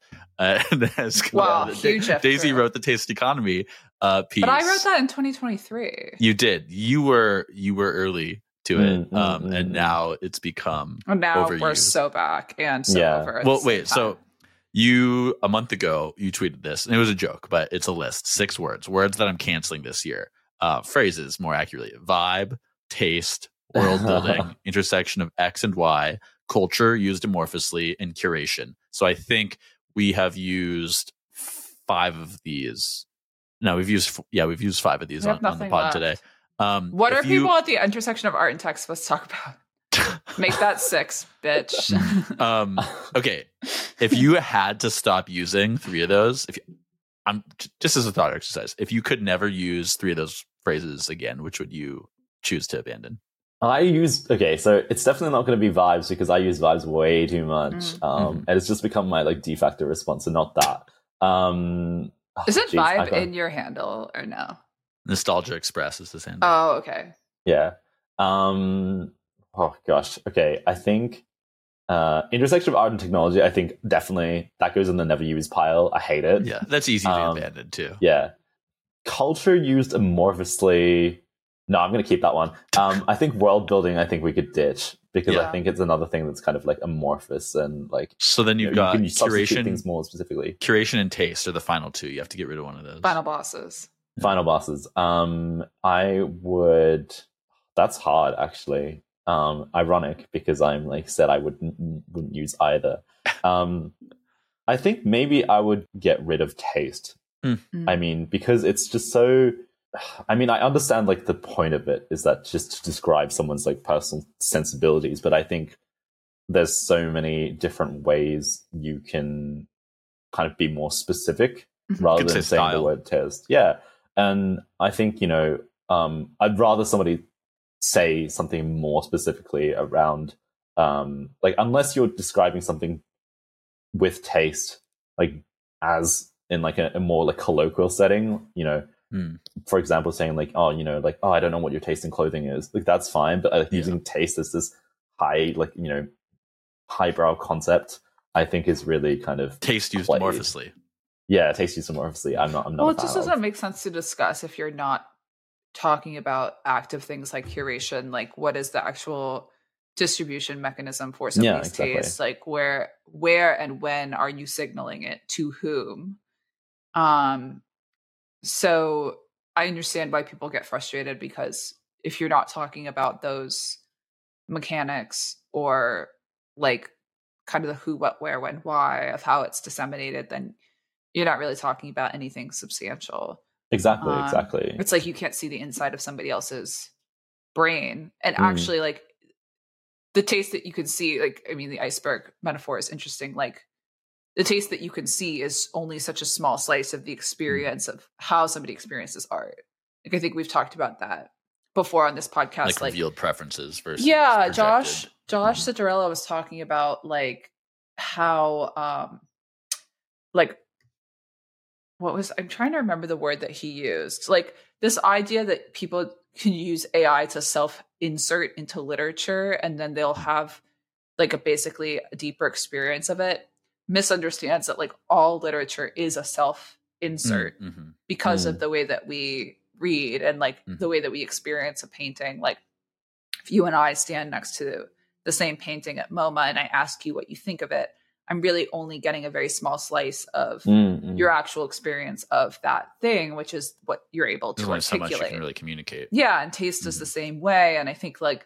[SPEAKER 2] Huge
[SPEAKER 1] Daisy wrote the Taste Economy piece.
[SPEAKER 2] But I wrote that in 2023.
[SPEAKER 1] You did. You were early to it, and now it's become overused.
[SPEAKER 2] We're so back and so over.
[SPEAKER 1] Well, wait, so you, a month ago, you tweeted this, and it was a joke, but it's a list. 6 words that I'm canceling this year. Phrases, more accurately: vibe, taste, world building, intersection of X and Y, culture used amorphously, and curation. So I think we have used 5 of these. No, we've used 5 of these on the pod today.
[SPEAKER 2] What are people at the intersection of art and tech supposed to talk about? Make that 6, bitch.
[SPEAKER 1] Okay, if you had to stop using 3 of those, just as a thought exercise, if you could never use 3 of those phrases again, which would you choose to abandon?
[SPEAKER 3] So it's definitely not going to be vibes because I use vibes way too much, and it's just become my like de facto response, and not that.
[SPEAKER 2] Isn't vibe in your handle or no?
[SPEAKER 1] Nostalgia Express is his handle.
[SPEAKER 2] Oh, okay.
[SPEAKER 3] Yeah. Oh gosh. Okay. I think intersection of art and technology, I think definitely that goes in the never use pile. I hate it.
[SPEAKER 1] Yeah, that's easy to abandon too.
[SPEAKER 3] Yeah. Culture used amorphously. No, I'm going to keep that one. I think world building, I think we could ditch because I think it's another thing that's kind of like amorphous and like.
[SPEAKER 1] So then you've got curation,
[SPEAKER 3] things more specifically.
[SPEAKER 1] Curation and taste are the final 2. You have to get rid of one of those.
[SPEAKER 2] Final bosses.
[SPEAKER 3] I would. That's hard, actually. Ironic because I'm like said I wouldn't use either. I think maybe I would get rid of taste. I mean, because it's just so. I mean, I understand like the point of it is that just to describe someone's like personal sensibilities, but I think there's so many different ways you can kind of be more specific rather than saying the word taste. Yeah, and I think I'd rather somebody say something more specifically around like unless you're describing something with taste, like as in like a more like colloquial setting, for example, saying like, oh, I don't know what your taste in clothing is. Like that's fine, but using taste as this high, like highbrow concept, I think is really kind of
[SPEAKER 1] taste used amorphously.
[SPEAKER 3] Yeah, taste used amorphously. I'm not.
[SPEAKER 2] Well, it just doesn't make sense to discuss if you're not talking about active things like curation. Like, what is the actual distribution mechanism for somebody's taste? Like, where and when are you signaling it to whom? So I understand why people get frustrated because if you're not talking about those mechanics or like kind of the who, what, where, when, why of how it's disseminated, then you're not really talking about anything substantial.
[SPEAKER 3] Exactly.
[SPEAKER 2] It's like you can't see the inside of somebody else's brain. And actually, like, the taste that you can see, like, I mean, the iceberg metaphor is interesting. Like, the taste that you can see is only such a small slice of the experience of how somebody experiences art. Like, I think we've talked about that before on this podcast.
[SPEAKER 1] Like revealed preferences versus
[SPEAKER 2] projected. Josh
[SPEAKER 1] Mm-hmm.
[SPEAKER 2] Citarella was talking about, like, how, like, I'm trying to remember the word that he used. Like, this idea that people can use AI to self-insert into literature and then they'll have, like, basically a deeper experience of it, misunderstands that, like, all literature is a self insert because of the way that we read and like the way that we experience a painting. Like if you and I stand next to the same painting at MoMA and I ask you what you think of it, I'm really only getting a very small slice of your actual experience of that thing, which is what you're able to articulate. So much you
[SPEAKER 1] can really communicate.
[SPEAKER 2] Yeah, and taste is the same way. And I think like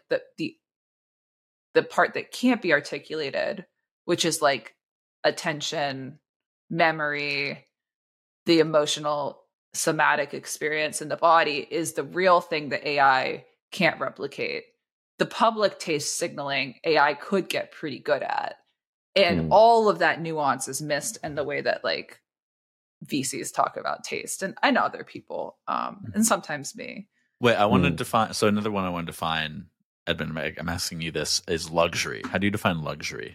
[SPEAKER 2] the part that can't be articulated, which is like attention, memory, the emotional somatic experience in the body, is the real thing that AI can't replicate. The public taste signaling AI could get pretty good at. And all of that nuance is missed in the way that like VCs talk about taste. And I know other people, and sometimes me.
[SPEAKER 1] Wait, I wanted to define. So another one I wanted to define, Edmund, I'm asking you this, is luxury. How do you define luxury?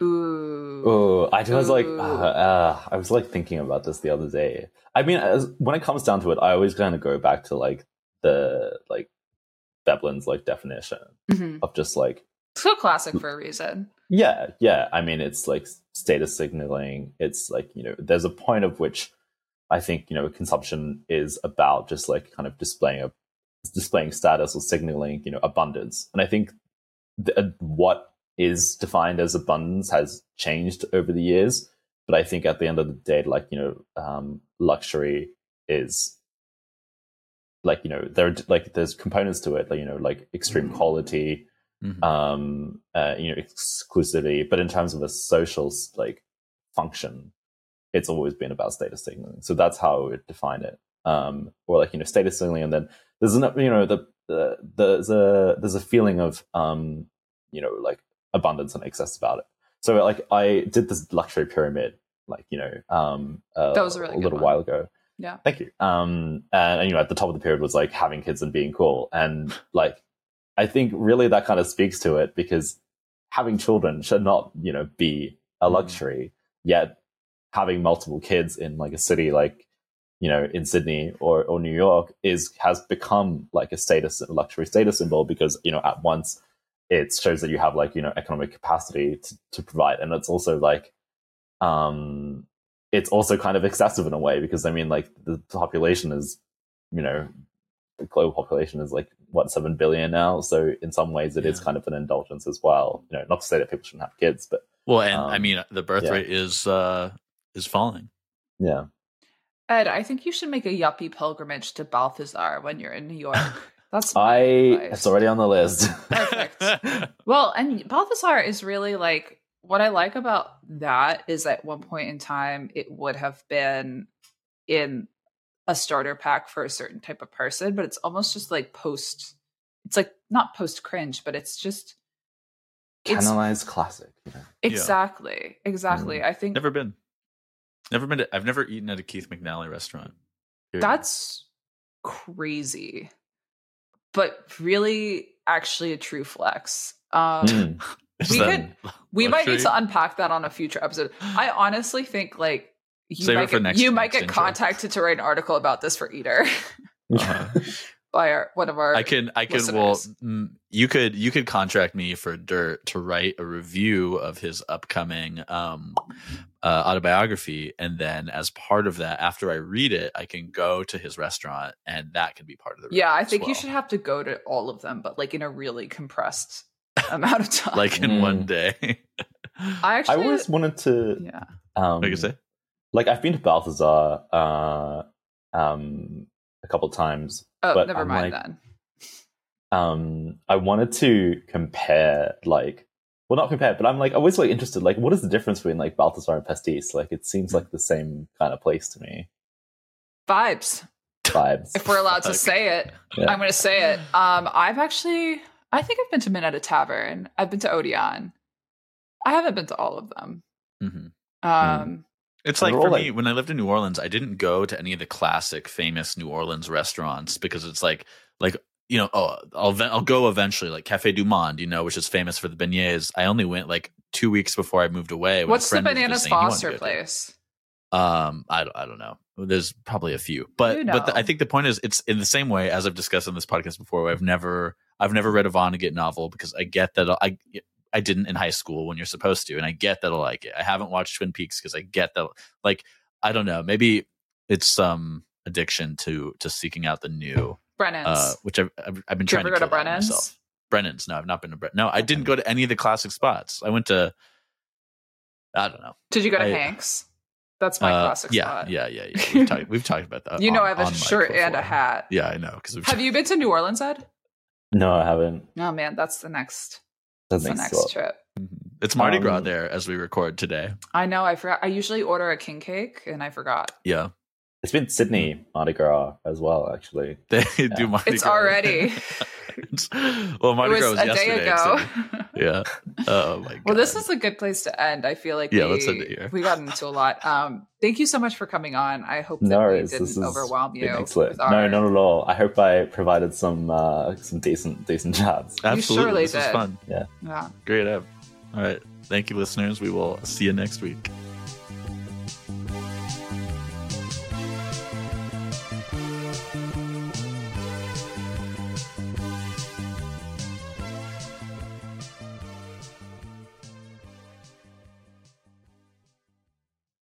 [SPEAKER 3] I was like thinking about this the other day. I mean, when it comes down to it, I always kind of go back to like the like Veblen's like definition of just like,
[SPEAKER 2] so classic for a reason.
[SPEAKER 3] Yeah. I mean, it's like status signaling. It's like, you know, there's a point of which I think, you know, consumption is about just like kind of displaying status or signaling, you know, abundance. And I think what is defined as abundance has changed over the years. But I think at the end of the day, like, you know, luxury is like, you know, there's components to it, like, you know, like extreme quality, you know, exclusivity. But in terms of a social like function, it's always been about status signaling. So that's how I would define it. Or like, you know, status signaling, and then there's you know, there's a feeling of you know, like abundance and excess about it. So like I did this luxury pyramid, like, you know,
[SPEAKER 2] that was a really
[SPEAKER 3] little while ago.
[SPEAKER 2] Yeah.
[SPEAKER 3] Thank you. And you know, at the top of the pyramid was like having kids and being cool. And like, I think really that kind of speaks to it, because having children should not, you know, be a luxury, yet having multiple kids in like a city like, you know, in Sydney or New York has become like a luxury status symbol, because, you know, at once it shows that you have like, you know, economic capacity to provide. And it's also like, it's also kind of excessive in a way, because I mean, like the population is, you know, the global population is like what, 7 billion now. So in some ways it is kind of an indulgence as well. You know, not to say that people shouldn't have kids, but
[SPEAKER 1] I mean, the birth rate is falling.
[SPEAKER 3] Yeah.
[SPEAKER 2] Ed, I think you should make a yuppie pilgrimage to Balthazar when you're in New York. That's
[SPEAKER 3] it's already on the list.
[SPEAKER 2] Perfect. Well, and Balthazar is really like, what I like about that is at one point in time, it would have been in a starter pack for a certain type of person, but it's almost just like it's like not post cringe, but it's just
[SPEAKER 3] canonized classic. You know?
[SPEAKER 2] Exactly. I think
[SPEAKER 1] Never been I've never eaten at a Keith McNally restaurant. Period.
[SPEAKER 2] That's crazy, but really actually a true flex. We might need to unpack that on a future episode. I honestly think like you might get contacted to write an article about this for Eater by one of our.
[SPEAKER 1] I can.
[SPEAKER 2] Listeners.
[SPEAKER 1] Well, you could contract me for Dirt to write a review of his upcoming autobiography, and then as part of that, after I read it, I can go to his restaurant, and that can be part of the review.
[SPEAKER 2] Yeah, I think you should have to go to all of them, but like in a really compressed amount of time,
[SPEAKER 1] like in one day.
[SPEAKER 2] I
[SPEAKER 3] always wanted to.
[SPEAKER 2] Yeah.
[SPEAKER 1] What you say?
[SPEAKER 3] Like I've been to Balthazar a couple times.
[SPEAKER 2] Oh,
[SPEAKER 3] but
[SPEAKER 2] never mind then.
[SPEAKER 3] I wanted to compare, like, well, not compare, but I'm like always like interested, like, what is the difference between like Balthazar and Pastis? Like, it seems like the same kind of place to me.
[SPEAKER 2] Vibes. If we're allowed to say it, I'm going to say it. I think I've been to Minetta Tavern. I've been to Odeon. I haven't been to all of them.
[SPEAKER 1] It's like for me, when I lived in New Orleans, I didn't go to any of the classic, famous New Orleans restaurants, because it's like you know, I'll go eventually, like Café du Monde, you know, which is famous for the beignets. I only went like 2 weeks before I moved away.
[SPEAKER 2] What's the Bananas Foster place?
[SPEAKER 1] I don't know. There's probably a few, but I think the point is, it's in the same way as I've discussed on this podcast before. I've never read a Vonnegut novel, because I get that I didn't in high school when you're supposed to, and I get that I like it. I haven't watched Twin Peaks because I get that, like, I don't know, maybe it's some addiction to seeking out the new.
[SPEAKER 2] Brennan's,
[SPEAKER 1] which I've been trying to go to
[SPEAKER 2] Brennan's?
[SPEAKER 1] myself. Brennan's, no, I've not been to Brennan's. No, I didn't go to any of the classic spots. I went to, I don't know.
[SPEAKER 2] Did you go to Hank's? That's my classic spot.
[SPEAKER 1] Yeah. We've talked about that.
[SPEAKER 2] I have a shirt and a hat.
[SPEAKER 1] Yeah, I know.
[SPEAKER 2] Have you been to New Orleans, Ed?
[SPEAKER 3] No, I haven't.
[SPEAKER 2] Oh man, that's the next.
[SPEAKER 3] That's
[SPEAKER 2] the next trip.
[SPEAKER 1] It's Mardi Gras there as we record today.
[SPEAKER 2] I know. I forgot. I usually order a king cake, and I forgot.
[SPEAKER 1] Yeah.
[SPEAKER 3] It's been Sydney Mardi Gras as well, actually.
[SPEAKER 1] They do Mardi Gras.
[SPEAKER 2] It's already.
[SPEAKER 1] Mardi Gras was
[SPEAKER 2] a
[SPEAKER 1] yesterday.
[SPEAKER 2] day ago.
[SPEAKER 1] Yeah. Oh my god.
[SPEAKER 2] Well, this is a good place to end. I feel like
[SPEAKER 1] let's end it here.
[SPEAKER 2] We got into a lot. Thank you so much for coming on. I hope that we didn't overwhelm you.
[SPEAKER 3] No, not at all. I hope I provided some decent chats.
[SPEAKER 1] Absolutely.
[SPEAKER 2] You surely
[SPEAKER 1] this was fun.
[SPEAKER 3] Yeah.
[SPEAKER 1] Great. All right. Thank you, listeners. We will see you next week.